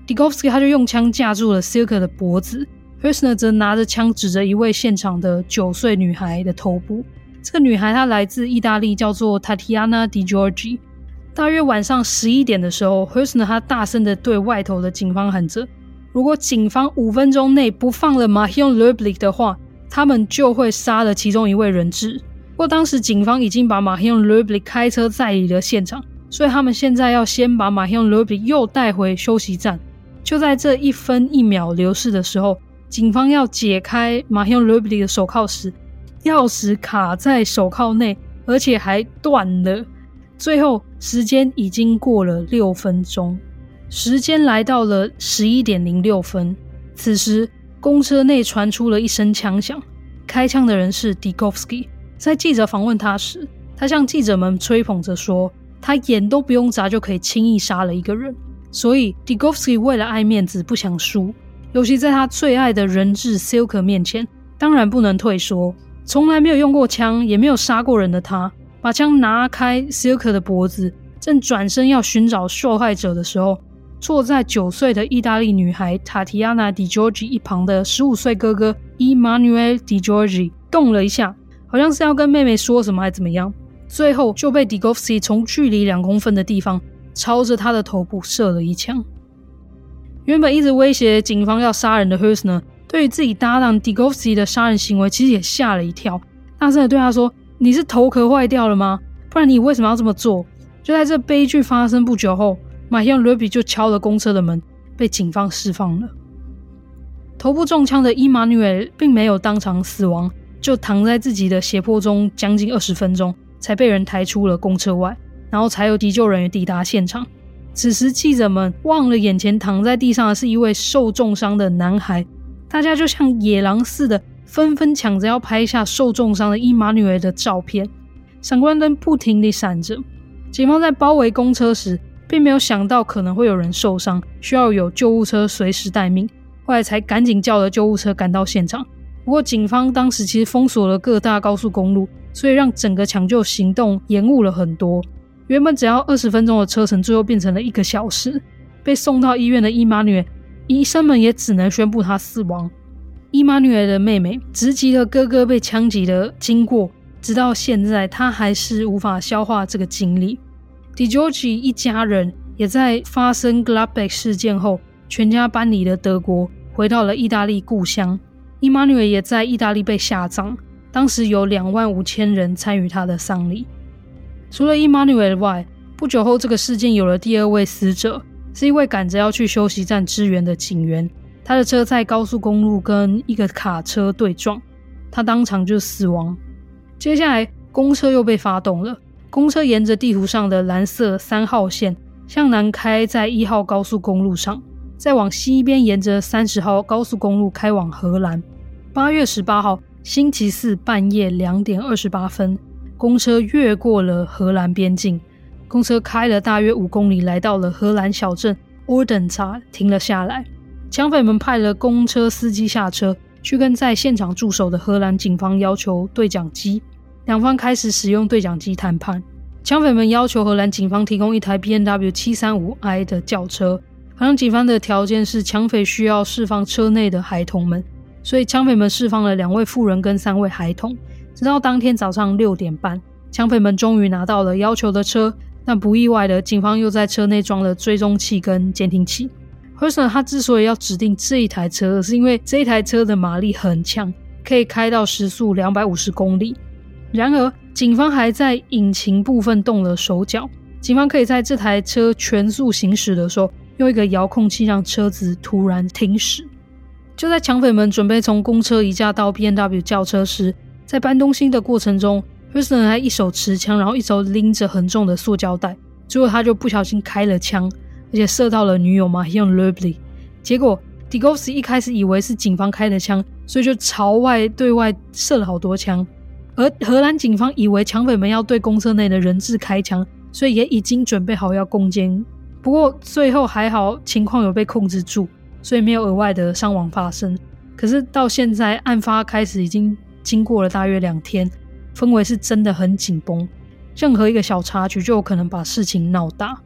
Dygovsky 他就用枪架住了 Silke 的脖子， Hersner 则拿着枪指着一位现场的九岁女孩的头部。这个女孩她来自意大利，叫做 Tatiana Di Giorgi。大约晚上十一点的时候， Hersner 他大声的对外头的警方喊着，如果警方五分钟内不放了 Marion Löblich 的话，他们就会杀了其中一位人质。不过当时警方已经把 Marion Löblich 开车载离了现场，所以他们现在要先把 Marion Löblich 又带回休息站。就在这一分一秒流逝的时候，警方要解开 Marion Löblich 的手铐时，钥匙卡在手铐内，而且还断了。最后时间已经过了六分钟，时间来到了十一点零六分。此时公车内传出了一声枪响，开枪的人是 Dygovsky。 在记者访问他时，他向记者们吹捧着说，他眼都不用眨就可以轻易杀了一个人。所以 Dygovsky 为了爱面子不想输，尤其在他最爱的人质 Silke 面前，当然不能退缩。从来没有用过枪也没有杀过人的他，把枪拿开 Silke 的脖子，正转身要寻找受害者的时候，坐在九岁的意大利女孩 Tatiana Di Giorgi 一旁的十五岁哥哥 Emanuele Di Giorgi 动了一下，好像是要跟妹妹说什么还怎么样，最后就被 Dygovsky 从距离两公分的地方朝着他的头部射了一枪。原本一直威胁警方要杀人的 Hersner 对于自己搭档 Dygovsky 的杀人行为其实也吓了一跳，大声的对他说，你是头壳坏掉了吗？不然你为什么要这么做？就在这悲剧发生不久后， Marion Löblich 就敲了公车的门，被警方释放了。头部中枪的 Emanuele 并没有当场死亡，就躺在自己的血泊中将近二十分钟，才被人抬出了公车外，然后才有急救人员抵达现场。此时记者们忘了眼前躺在地上的是一位受重伤的男孩，大家就像野狼似的纷纷抢着要拍下受重伤的 Emanuele 的照片，闪光灯不停地闪着。警方在包围公车时并没有想到可能会有人受伤，需要有救护车随时待命，后来才赶紧叫了救护车赶到现场。不过警方当时其实封锁了各大高速公路，所以让整个抢救行动延误了很多。原本只要二十分钟的车程，最后变成了一个小时。被送到医院的 Emanuele， 医生们也只能宣布他死亡。Emanuele 的妹妹直击了哥哥被枪击的经过，直到现在他还是无法消化这个经历。Di Giorgi 一家人也在发生 Gladbeck 事件后全家搬离了德国，回到了意大利故乡。Emanuele 也在意大利被下葬，当时有两万五千人参与他的丧礼。除了 Emanuele 外，不久后这个事件有了第二位死者，是一位赶着要去休息站支援的警员，他的车在高速公路跟一个卡车对撞，他当场就死亡。接下来公车又被发动了，公车沿着地图上的蓝色三号线向南开在一号高速公路上，再往西边沿着三十号高速公路开往荷兰。八月十八号星期四半夜两点二十八分，公车越过了荷兰边境，公车开了大约五公里，来到了荷兰小镇 Odense， 停了下来。抢匪们派了公车司机下车，去跟在现场驻守的荷兰警方要求对讲机，两方开始使用对讲机谈判。抢匪们要求荷兰警方提供一台 B M W 七三五 I 的轿车，荷兰警方的条件是抢匪需要释放车内的孩童们，所以抢匪们释放了两位妇人跟三位孩童。直到当天早上六点半，抢匪们终于拿到了要求的车，但不意外的，警方又在车内装了追踪器跟监听器。Hersner 他之所以要指定这一台车，是因为这一台车的马力很强，可以开到时速两百五十公里。然而警方还在引擎部分动了手脚，警方可以在这台车全速行驶的时候，用一个遥控器让车子突然停驶。就在抢匪们准备从公车移驾到 B M W 轿车时，在搬东西的过程中， Hersner 还一手持枪，然后一手拎着很重的塑胶袋，最后他就不小心开了枪，而且射到了女友 Marion Löblich。 结果 Dygovsky 一开始以为是警方开的枪，所以就朝外对外射了好多枪，而荷兰警方以为抢匪们要对公车内的人质开枪，所以也已经准备好要攻坚。不过最后还好情况有被控制住，所以没有额外的伤亡发生。可是到现在案发开始已经经过了大约两天，氛围是真的很紧绷，任何一个小插曲就有可能把事情闹大。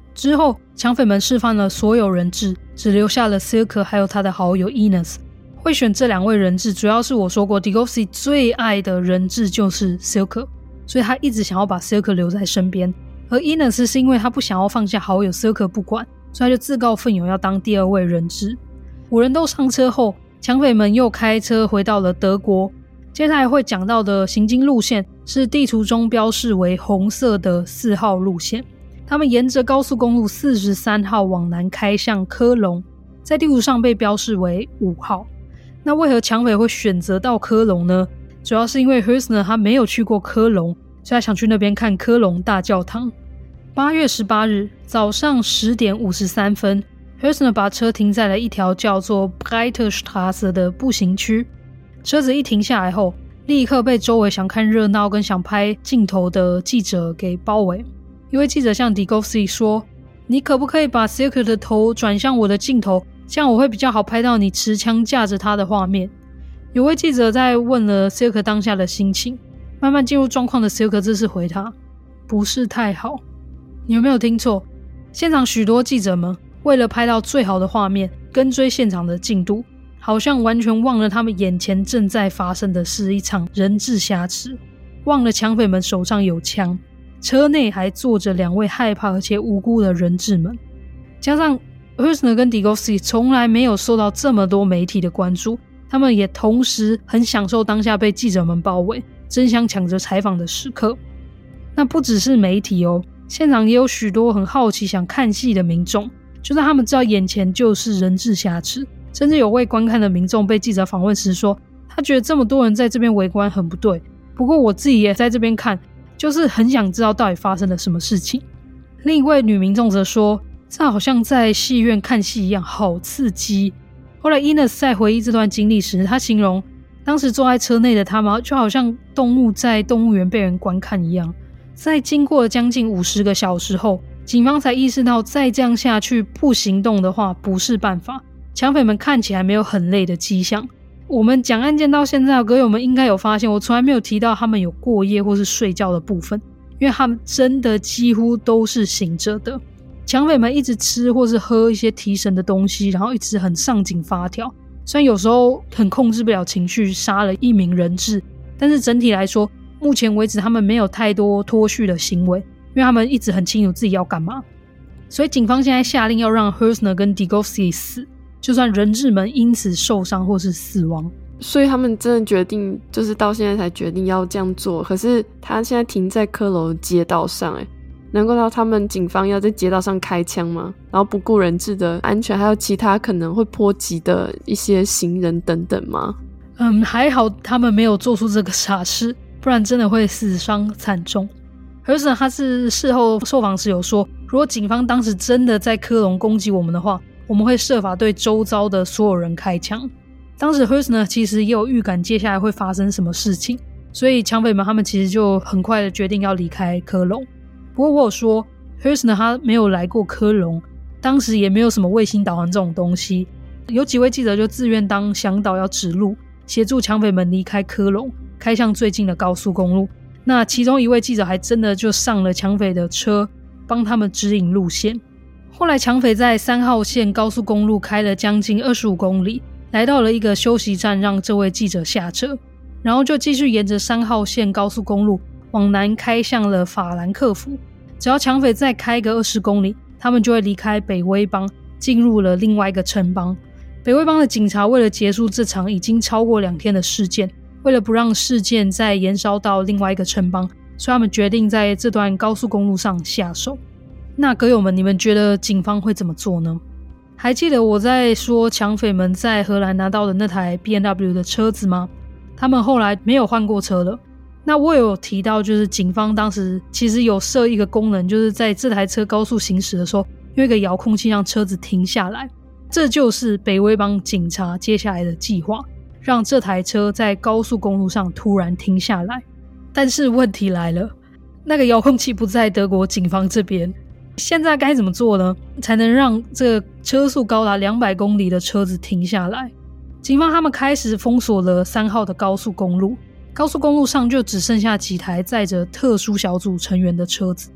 之后抢匪们释放了所有人质，只留下了 Silke 还有他的好友 Ines。 会选这两位人质主要是我说过 Degaussy 最爱的人质就是 Silke， 所以他一直想要把 Silke 留在身边。而 Ines 是因为他不想要放下好友 Silke 不管，所以他就自告奋勇要当第二位人质。五人都上车后，抢匪们又开车回到了德国。接下来会讲到的行经路线是地图中标示为红色的四号路线，他们沿着高速公路四十三号往南开向科隆，在地图上被标示为五号。那为何抢匪会选择到科隆呢？主要是因为 Hössner 他没有去过科隆，所以他想去那边看科隆大教堂。八月十八日早上十点五十三分， Hössner 把车停在了一条叫做 Breite Straße 的步行区。车子一停下来后，立刻被周围想看热闹跟想拍镜头的记者给包围。一位记者向 Degaussy 说，你可不可以把 Silke 的头转向我的镜头，这样我会比较好拍到你持枪架着他的画面。有位记者在问了 Silke 当下的心情，慢慢进入状况的 Silke 这次回他，不是太好。你有没有听错？现场许多记者们为了拍到最好的画面，跟追现场的进度，好像完全忘了他们眼前正在发生的是一场人质挟持，忘了抢匪们手上有枪，车内还坐着两位害怕而且无辜的人质们。加上 Hössner 跟 Degaussy 从来没有受到这么多媒体的关注，他们也同时很享受当下被记者们包围，争相抢着采访的时刻。那不只是媒体哦，现场也有许多很好奇想看戏的民众，就算他们知道眼前就是人质挟持，甚至有位观看的民众被记者访问时说，他觉得这么多人在这边围观很不对，不过我自己也在这边看，就是很想知道到底发生了什么事情。另一位女民众则说，这好像在戏院看戏一样，好刺激。后来 Ines 在回忆这段经历时，他形容当时坐在车内的他们就好像动物在动物园被人观看一样。在经过了将近五十个小时后，警方才意识到再这样下去不行动的话不是办法，抢匪们看起来没有很累的迹象。我们讲案件到现在，阁友们应该有发现，我从来没有提到他们有过夜或是睡觉的部分，因为他们真的几乎都是醒着的。抢匪们一直吃或是喝一些提神的东西，然后一直很上紧发条，虽然有时候很控制不了情绪，杀了一名人质，但是整体来说，目前为止他们没有太多脱序的行为，因为他们一直很清楚自己要干嘛。所以警方现在下令要让 Hössner 跟 Degaussy 死，就算人质们因此受伤或是死亡。 所以他们真的决定，就是到现在才决定要这样做。可是他现在停在科隆街道上，诶难怪到他们警方要在街道上开枪吗？然后不顾人质的安全，还有其他可能会波及的一些行人等等吗？ 嗯，还好他们没有做出这个傻事，不然真的会死伤惨重。Hössner 他是事后受访时有说，如果警方当时真的在科隆攻击我们的话，我们会设法对周遭的所有人开枪。当时 Hössner 其实也有预感接下来会发生什么事情，所以抢匪们他们其实就很快的决定要离开科隆。不过我有说 Hössner 他没有来过科隆，当时也没有什么卫星导航这种东西，有几位记者就自愿当向导要指路，协助抢匪们离开科隆，开向最近的高速公路。那其中一位记者还真的就上了抢匪的车，帮他们指引路线。后来抢匪在三号线高速公路开了将近二十五公里，来到了一个休息站，让这位记者下车，然后就继续沿着三号线高速公路往南开向了法兰克福。只要抢匪再开个二十公里，他们就会离开北威邦，进入了另外一个城邦。北威邦的警察为了结束这场已经超过两天的事件，为了不让事件再延烧到另外一个城邦，所以他们决定在这段高速公路上下手。那阁友们，你们觉得警方会怎么做呢？还记得我在说抢匪们在荷兰拿到的那台 B M W 的车子吗？他们后来没有换过车了。那我有提到，就是警方当时其实有设一个功能，就是在这台车高速行驶的时候，用一个遥控器让车子停下来。这就是北威邦警察接下来的计划，让这台车在高速公路上突然停下来。但是问题来了，那个遥控器不在德国警方这边。现在该怎么做呢？才能让这个车速高达两百公里的车子停下来？警方他们开始封锁了三号的高速公路，高速公路上就只剩下几台载着特殊小组成员的车子。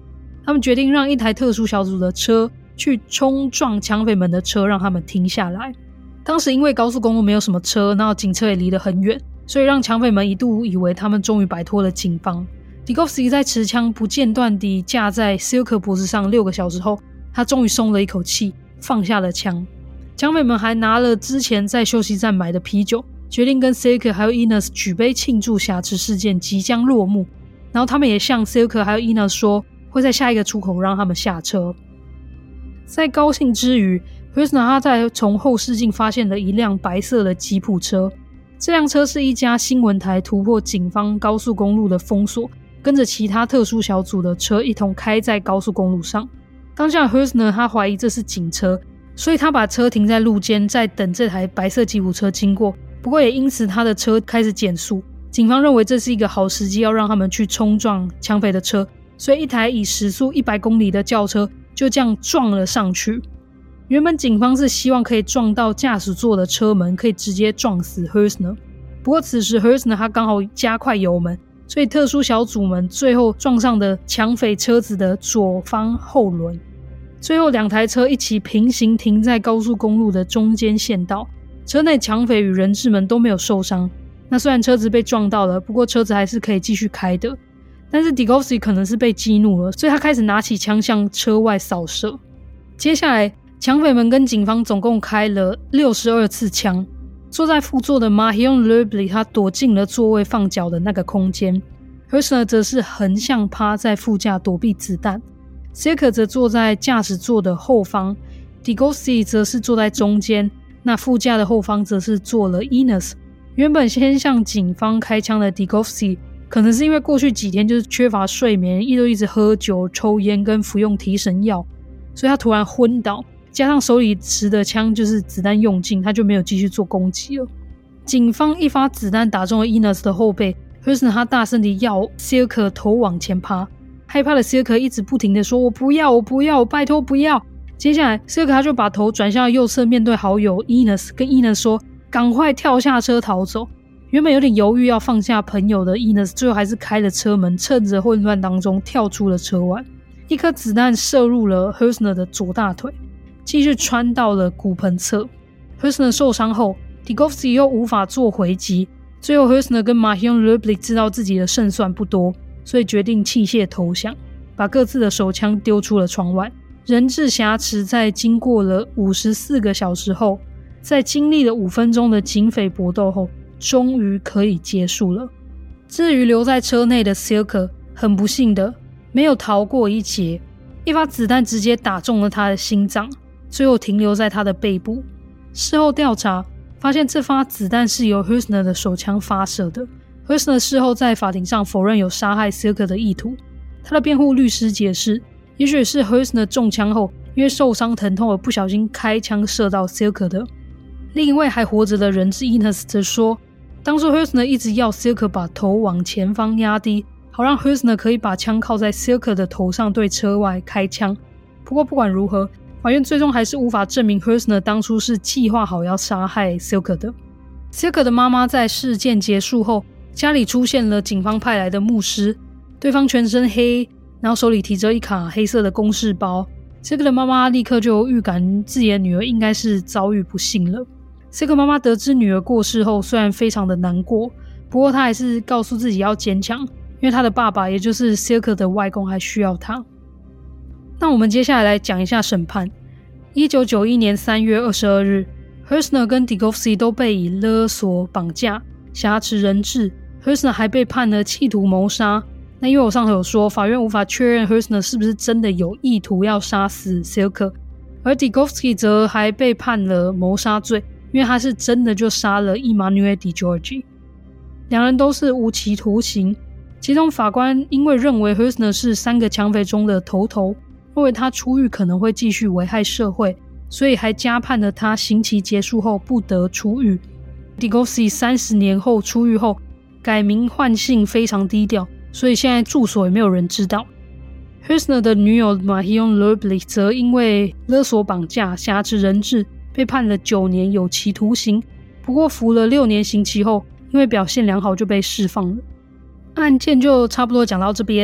他们决定让一台特殊小组的车去冲撞抢匪们的车，让他们停下来。当时因为高速公路没有什么车，然后警车也离得很远，所以让抢匪们一度以为他们终于摆脱了警方。Dickovsky 在持枪不间断地架在 Silk 脖子上六个小时后，他终于松了一口气，放下了枪。抢匪们还拿了之前在休息站买的啤酒，决定跟 Silk 还有 Enos 举杯庆祝挟持事件即将落幕。然后他们也向 Silk 还有 Enos 说会在下一个出口让他们下车。在高兴之余， Hersner 他在从后视镜发现了一辆白色的吉普车。这辆车是一家新闻台突破警方高速公路的封锁，跟着其他特殊小组的车一同开在高速公路上。当下 Hersner 他怀疑这是警车，所以他把车停在路肩，在等这台白色吉普车经过。不过也因此他的车开始减速，警方认为这是一个好时机，要让他们去冲撞抢匪的车，所以一台以时速一百公里的轿车就这样撞了上去。原本警方是希望可以撞到驾驶座的车门，可以直接撞死 Hersner。不过此时 Hersner 他刚好加快油门，所以特殊小组们最后撞上的抢匪车子的左方后轮。最后两台车一起平行停在高速公路的中间线道，车内抢匪与人质们都没有受伤。那虽然车子被撞到了，不过车子还是可以继续开的。但是 Dickovsky 可能是被激怒了，所以他开始拿起枪向车外扫射。接下来抢匪们跟警方总共开了六十二次枪。坐在副座的 Marion Lebly 他躲进了座位放脚的那个空间， Hersner 则是横向趴在副驾躲避子弹， Silk 则坐在驾驶座的后方， Dickovsky 则是坐在中间，那副驾的后方则是坐了 Enos。 原本先向警方开枪的 Dickovsky 可能是因为过去几天就是缺乏睡眠，一直一直喝酒抽烟跟服用提神药，所以他突然昏倒，加上手里持的枪就是子弹用尽，他就没有继续做攻击了。警方一发子弹打中了 Enos 的后背， Hersner 他大声地要 Silk 头往前趴，害怕的 Silk 一直不停地说我不要我不要我拜托不要。接下来 Silk 他就把头转向右侧，面对好友 Enos， 跟 Enos 说赶快跳下车逃走。原本有点犹豫要放下朋友的 Enos 最后还是开了车门，趁着混乱当中跳出了车外。一颗子弹射入了 Hersner 的左大腿，继续穿到了骨盆侧。 Hersner 受伤后 Dickovsky 又无法做回击，最后 Hersner 跟 Marion Lebly 知道自己的胜算不多，所以决定弃械投降，把各自的手枪丢出了窗外。人质挟持在经过了五十四个小时后，在经历了五分钟的警匪搏斗后，终于可以结束了。至于留在车内的 Silk 很不幸的没有逃过一劫，一发子弹直接打中了他的心脏，最后停留在他的背部。事后调查发现这发子弹是由 Hersner 的手枪发射的。 Hersner 事后在法庭上否认有杀害 Silk 的意图。他的辩护律师解释，也许是 Hersner 中枪后因为受伤疼痛而不小心开枪射到 Silk 的。另一位还活着的人质 Enos 则说，当初 Hersner 一直要 Silk 把头往前方压低，好让 Hersner 可以把枪靠在 Silk 的头上对车外开枪。不过不管如何，法院最终还是无法证明 Hersner 当初是计划好要杀害 Silk 的。 Silk 的妈妈在事件结束后，家里出现了警方派来的牧师，对方全身黑，然后手里提着一卡黑色的公事包。 Silk 的妈妈立刻就预感自己的女儿应该是遭遇不幸了。Silk 妈妈得知女儿过世后，虽然非常的难过，不过她还是告诉自己要坚强，因为她的爸爸也就是 Silk 的外公还需要她。那我们接下来来讲一下审判。一九九一年三月二十二日， Hersner 跟 Dickovsky 都被以勒索、绑架、挟持人质， Hersner 还被判了企图谋杀。那因为我上头有说，法院无法确认 Hersner 是不是真的有意图要杀死 Silk， 而 Dickovsky 则还被判了谋杀罪，因为他是真的就杀了 Emanuele Di Giorgi。 两人都是无期徒刑，其中法官因为认为 Hersner 是三个抢匪中的头头，认为他出狱可能会继续危害社会，所以还加判了他刑期结束后不得出狱。 Dickovsky 三十年后出狱后改名换姓，非常低调，所以现在住所也没有人知道。 Hersner 的女友 Marion Lebly 则因为勒索绑架、挟持人质被判了九年有期徒刑，不过服了六年刑期后因为表现良好就被释放了。案件就差不多讲到这边，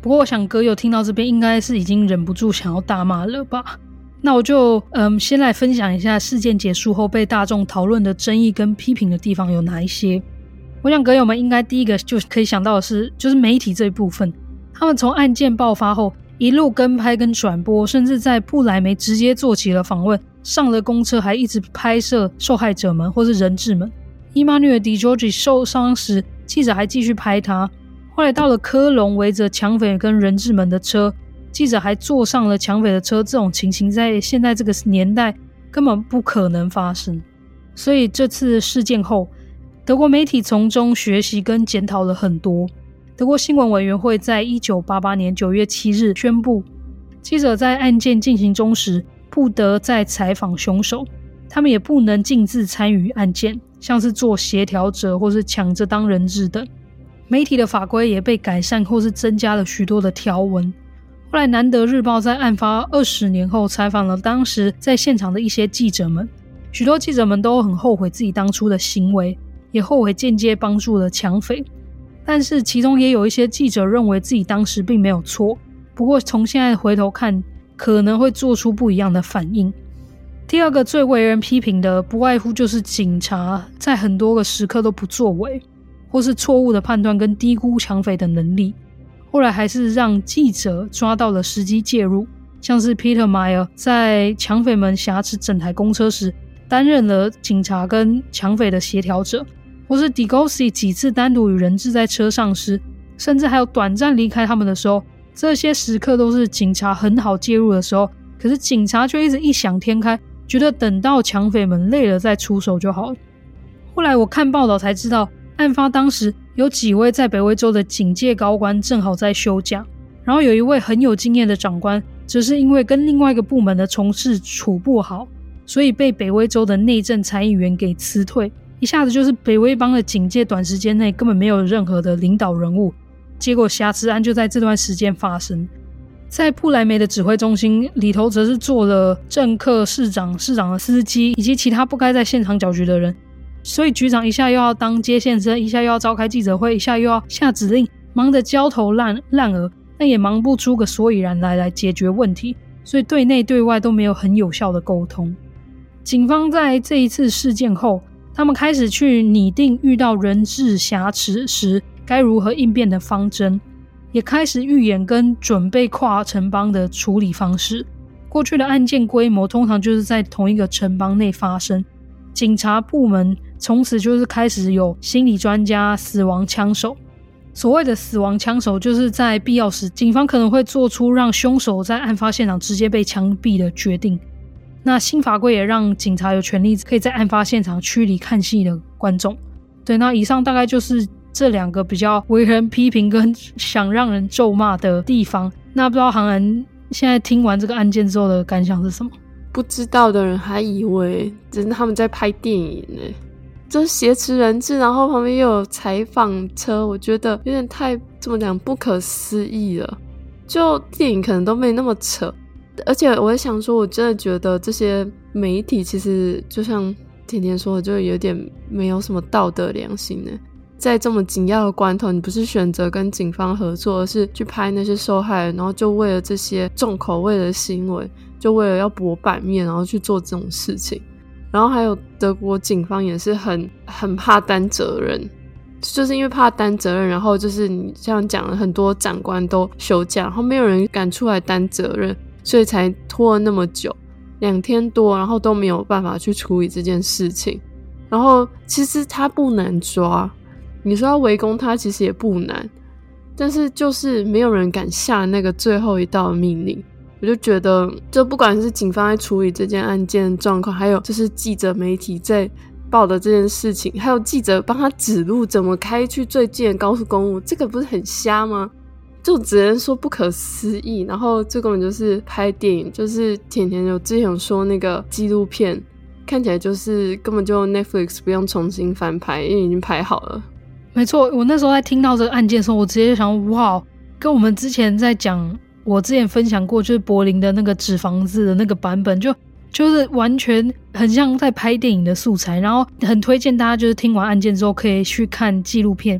不过我想葛友听到这边应该是已经忍不住想要大骂了吧。那我就嗯先来分享一下事件结束后被大众讨论的争议跟批评的地方有哪一些。我想葛友们应该第一个就可以想到的是就是媒体这一部分，他们从案件爆发后一路跟拍跟转播，甚至在布莱梅直接做起了访问，上了公车还一直拍摄受害者们或是人质们。Emmanuel Di Giorgi 受伤时记者还继续拍他，后来到了科隆围着抢匪跟人质们的车，记者还坐上了抢匪的车，这种情形在现在这个年代根本不可能发生。所以这次事件后，德国媒体从中学习跟检讨了很多。德国新闻委员会在一九八八年九月七日宣布，记者在案件进行中时不得再采访凶手，他们也不能径自参与案件，像是做协调者或是抢着当人质等。媒体的法规也被改善或是增加了许多的条文。后来南德日报在案发二十年后采访了当时在现场的一些记者们，许多记者们都很后悔自己当初的行为，也后悔间接帮助了抢匪。但是其中也有一些记者认为自己当时并没有错，不过从现在回头看可能会做出不一样的反应。第二个最为人批评的不外乎就是警察在很多个时刻都不作为，或是错误的判断跟低估抢匪的能力。后来还是让记者抓到了时机介入，像是 Peter Meyer 在抢匪们挟持整台公车时担任了警察跟抢匪的协调者，或是 Degossi 几次单独与人质在车上时，甚至还有短暂离开他们的时候，这些时刻都是警察很好介入的时候，可是警察却一直异想天开，觉得等到抢匪们累了再出手就好了。后来我看报道才知道，案发当时有几位在北威州的警界高官正好在休假，然后有一位很有经验的长官则是因为跟另外一个部门的同事处不好，所以被北威州的内政参议员给辞退，一下子就是北威邦的警界短时间内根本没有任何的领导人物，结果挟持案就在这段时间发生。在布莱梅的指挥中心里头则是坐了政客、市长、市长的司机以及其他不该在现场搅局的人，所以局长一下又要当接线生，一下又要召开记者会，一下又要下指令，忙得焦头烂烂额，但也忙不出个所以然来来解决问题，所以对内对外都没有很有效的沟通。警方在这一次事件后，他们开始去拟定遇到人质挟持时该如何应变的方针，也开始预演跟准备跨城邦的处理方式。过去的案件规模通常就是在同一个城邦内发生，警察部门从此就是开始有心理专家、死亡枪手。所谓的死亡枪手就是在必要时警方可能会做出让凶手在案发现场直接被枪毙的决定。那新法规也让警察有权利可以在案发现场驱离看戏的观众。对，那以上大概就是这两个比较为人批评跟想让人咒骂的地方。那不知道韩寒现在听完这个案件之后的感想是什么？ 不知道的人还以为真的他们在拍电影呢，这挟持人质，然后旁边又有采访车，我觉得有点太怎么讲不可思议了。就电影可能都没那么扯，而且我在想说，我真的觉得这些媒体其实就像甜甜说的，就有点没有什么道德良心呢。在这么紧要的关头，你不是选择跟警方合作，而是去拍那些受害人，然后就为了这些重口味的行为，就为了要博版面，然后去做这种事情。然后还有德国警方也是很很怕担责任，就是因为怕担责任，然后就是你像讲了很多长官都休假，然后没有人敢出来担责任，所以才拖了那么久，两天多，然后都没有办法去处理这件事情。然后其实他不难抓，你说要围攻他其实也不难，但是就是没有人敢下那个最后一道的命令。我就觉得就不管是警方在处理这件案件的状况，还有就是记者媒体在报的这件事情，还有记者帮他指路怎么开去最近的高速公路，这个不是很瞎吗？就只能说不可思议。然后这根本就是拍电影，就是甜甜有之前有说那个纪录片看起来就是根本就 Netflix 不用重新翻拍，因为已经拍好了。 没错，我那时候在听到这个案件的时候，我直接想哇，跟我们之前在讲，我之前分享过就是柏林的那个纸房子的那个版本，就就是完全很像在拍电影的素材。然后很推荐大家就是听完案件之后可以去看纪录片，因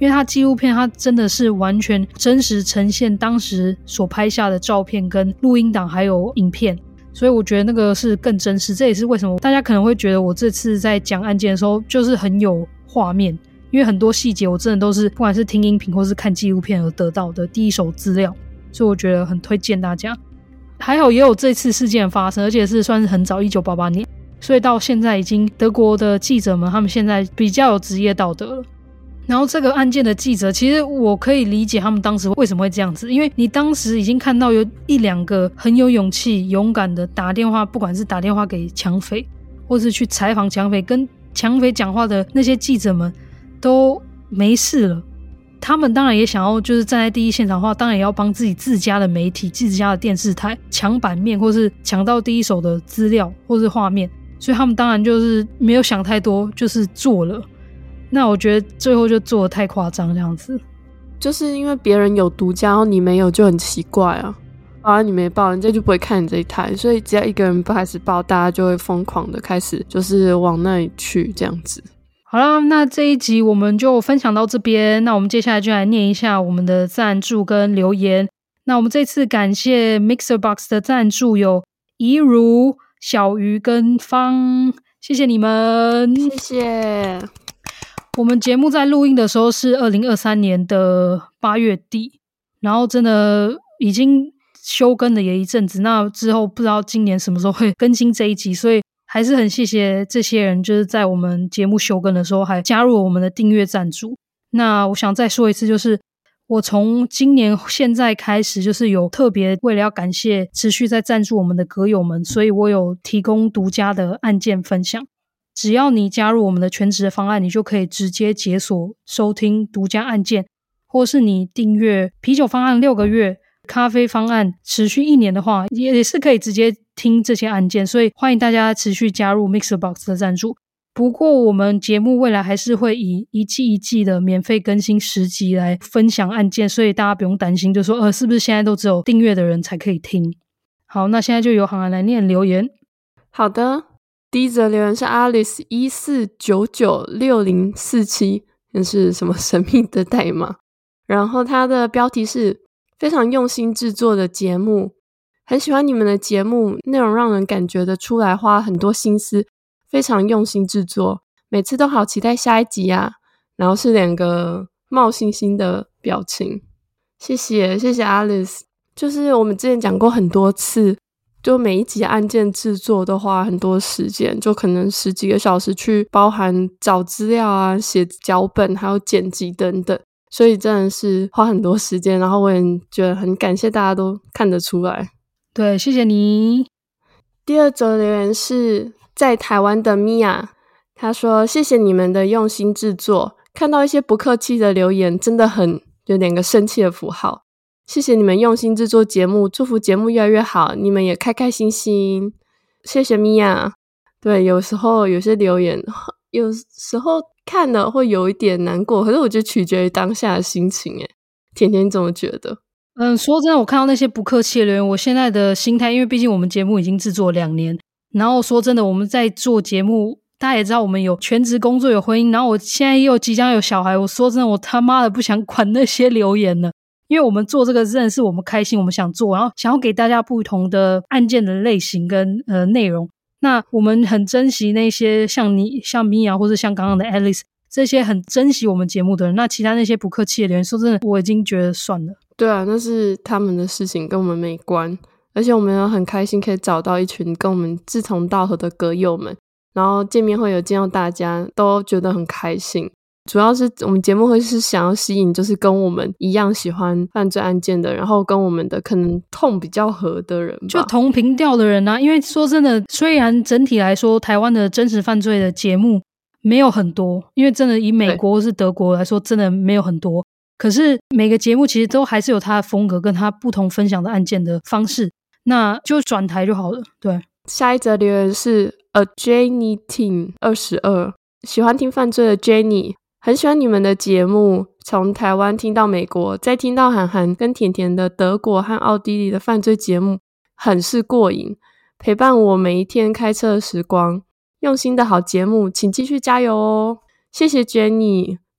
因为它纪录片它真的是完全真实呈现当时所拍下的照片跟录音档还有影片，所以我觉得那个是更真实。这也是为什么大家可能会觉得我这次在讲案件的时候就是很有画面，因为很多细节我真的都是不管是听音频或是看纪录片而得到的第一手资料，所以我觉得很推荐大家。还好也有这次事件发生，而且是算是很早一九八八年，所以到现在已经德国的记者们他们现在比较有职业道德了。然后这个案件的记者其实我可以理解他们当时为什么会这样子，因为你当时已经看到有一两个很有勇气勇敢的打电话，不管是打电话给抢匪或是去采访抢匪跟抢匪讲话的那些记者们都没事了，他们当然也想要就是站在第一现场的话，当然也要帮自己自家的媒体自家的电视台抢版面或是抢到第一手的资料或是画面，所以他们当然就是没有想太多就是做了。那我觉得最后就做得太夸张这样子， 就是因为别人有独家然后你没有就很奇怪啊，啊你没报人家就不会看你这一台，所以只要一个人不开始报，大家就会疯狂的开始就是往那里去这样子。 好啦，那这一集我们就分享到这边，那我们接下来就来念一下我们的赞助跟留言。那我们这次感谢 MixerBox 的赞助有怡如、小鱼跟方，谢谢你们， 谢谢。 我们节目在录音的时候是二零二三年的八月底，然后真的已经休更了也一阵子，那之后不知道今年什么时候会更新这一集，所以还是很谢谢这些人就是在我们节目休更的时候还加入我们的订阅赞助。那我想再说一次，就是我从今年现在开始就是有特别为了要感谢持续在赞助我们的歌友们，所以我有提供独家的案件分享，只要你加入我们的全职方案，你就可以直接解锁收听独家案件，或是你订阅啤酒方案六个月，咖啡方案持续一年的话，也是可以直接听这些案件，所以欢迎大家持续加入 MixerBox 的赞助。不过我们节目未来还是会以一季一季的免费更新十集来分享案件，所以大家不用担心就说呃，是不是现在都只有订阅的人才可以听。好，那现在就由航安来念留言。 好的，第一则留言是 Alice 一四九九六零四七，那是什么神秘的代码，然后它的标题是非常用心制作的节目，很喜欢你们的节目，内容让人感觉得出来花很多心思，非常用心制作，每次都好期待下一集啊，然后是两个冒星星的表情，谢谢谢谢 Alice。 就是我们之前讲过很多次，就每一集案件制作都花很多时间，就可能十几个小时去包含找资料啊、写脚本还有剪辑等等，所以真的是花很多时间，然后我也觉得很感谢大家都看得出来。 对，谢谢你。 第二则留言是在台湾的米娅，她说谢谢你们的用心制作，看到一些不客气的留言真的很有点个生气的符号，谢谢你们用心制作节目，祝福节目越来越好，你们也开开心心，谢谢米娅。对，有时候有些留言有时候看了会有一点难过，可是我觉得取决于当下的心情耶。甜甜你怎么觉得？ 嗯，说真的，我看到那些不客气的留言，我现在的心态，因为毕竟我们节目已经制作两年，然后说真的，我们在做节目，大家也知道我们有全职工作有婚姻，然后我现在又即将有小孩，我说真的，我他妈的不想管那些留言了，因为我们做这个真的是我们开心，我们想做，然后想要给大家不同的案件的类型跟呃内容，那我们很珍惜那些像你像米娅或者像刚刚的 Alice 这些很珍惜我们节目的人，那其他那些不客气的留言，说真的我已经觉得算了。 对啊，那是他们的事情，跟我们没关，而且我们很开心可以找到一群跟我们志同道合的歌友们，然后见面会有见到大家都觉得很开心，主要是我们节目会是想要吸引就是跟我们一样喜欢犯罪案件的，然后跟我们的可能痛比较合的人吧， 就同频调的人啊。因为说真的，虽然整体来说台湾的真实犯罪的节目没有很多，因为真的以美国或是德国来说真的没有很多，可是每个节目其实都还是有它的风格跟它不同分享的案件的方式，那就转台就好了。对， 下一则留言是 A Jenny Team 二十二，喜欢听犯罪的 Jenny， 很喜欢你们的节目，从台湾听到美国，再听到韩寒跟甜甜的德国和奥地利的犯罪节目，很是过瘾，陪伴我每一天开车的时光，用心的好节目，请继续加油哦。谢谢 Jenny，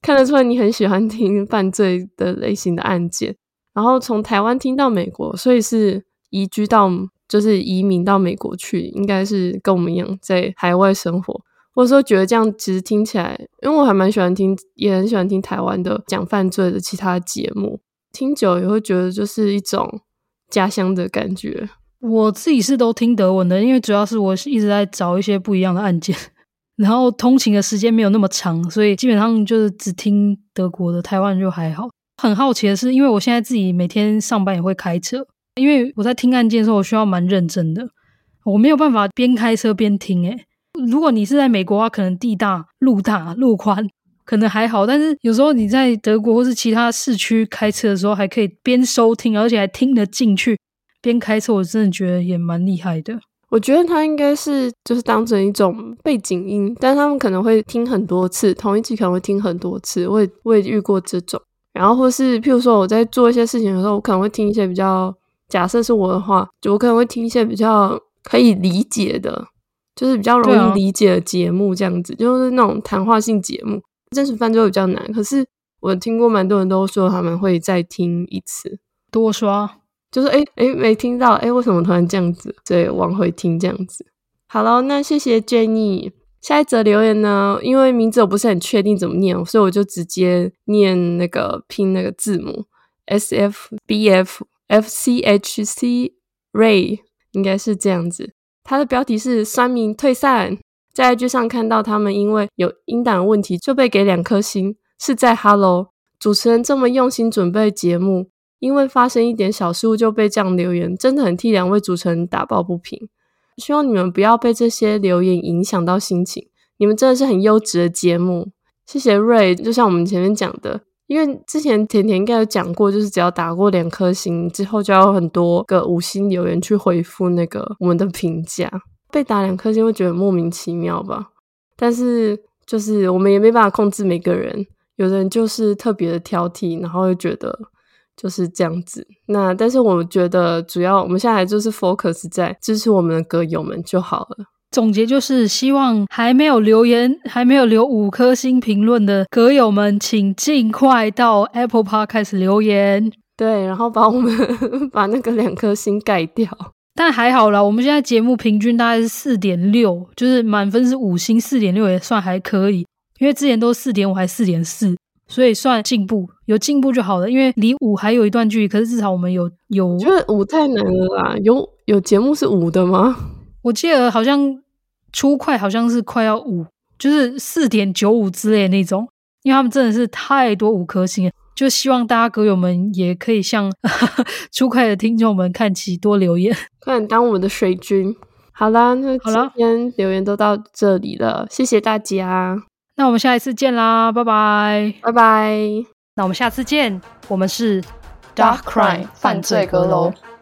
看得出来你很喜欢听犯罪的类型的案件，然后从台湾听到美国，所以是移居到就是移民到美国去，应该是跟我们一样在海外生活。或者说觉得这样其实听起来，因为我还蛮喜欢听，也很喜欢听台湾的讲犯罪的其他节目，听久也会觉得就是一种家乡的感觉。 我自己是都听德文的，因为主要是我一直在找一些不一样的案件，然后通勤的时间没有那么长，所以基本上就是只听德国的，台湾就还好。很好奇的是，因为我现在自己每天上班也会开车，因为我在听案件的时候我需要蛮认真的，我没有办法边开车边听诶。如果你是在美国的话，可能地大路大路宽可能还好，但是有时候你在德国或是其他市区开车的时候还可以边收听，而且还听得进去，边开车我真的觉得也蛮厉害的。 我觉得它应该是就是当成一种背景音，但他们可能会听很多次，同一集可能会听很多次，我也我也遇过这种。然后或是譬如说我在做一些事情的时候，我可能会听一些比较，假设是我的话，就我可能会听一些比较可以理解的，就是比较容易理解的节目，这样子、啊、就是那种谈话性节目。真实犯罪比较难，可是我听过蛮多人都说他们会再听一次， 多刷， 就是诶诶没听到，诶为什么突然这样子，所以往回听这样子。好咯，那谢谢 Jenny。 下一则留言呢，因为名字我不是很确定怎么念，所以我就直接念那个拼那个字母 S F B F F C H C Ray， 应该是这样子。他的标题是酸民退散，在 I G 上看到他们因为有音档问题就被给两颗星，是在 Hello 主持人这么用心准备节目，因为发生一点小失误就被这样留言，真的很替两位主持人打抱不平。希望你们不要被这些留言影响到心情，你们真的是很优质的节目。谢谢 Ray。 就像我们前面讲的，因为之前甜甜应该有讲过，就是只要打过两颗星之后就要有很多个五星留言去回复那个我们的评价，被打两颗星会觉得莫名其妙吧，但是就是我们也没办法控制每个人，有的人就是特别的挑剔，然后会觉得就是这样子。那但是我觉得主要我们现在就是 focus 在支持我们的歌友们就好了。 总结就是希望还没有留言还没有留五颗星评论的歌友们，请尽快到 Apple Podcast 留言， 对，然后把我们把那个两颗星盖掉。 但还好啦，我们现在节目平均大概是 四点六， 就是满分是五星， 四点六 也算还可以，因为之前都 四点五 还 四点四， 所以算进步，有进步就好了，因为离五还有一段距离，可是至少我们有有我觉得五太难了啦，有有节目是五的吗？ 我记得好像初快好像是快要五，就是 四点九五 之类的那种，因为他们真的是太多五颗星了，就希望大家歌友们也可以向初快的听众们看齐，多留言， 快点当我们的水军。好啦，那今天留言都到这里了，谢谢大家， 那我们下一次见啦，拜拜拜拜。 那我们下次见，我们是 Dark Crime 犯罪阁楼。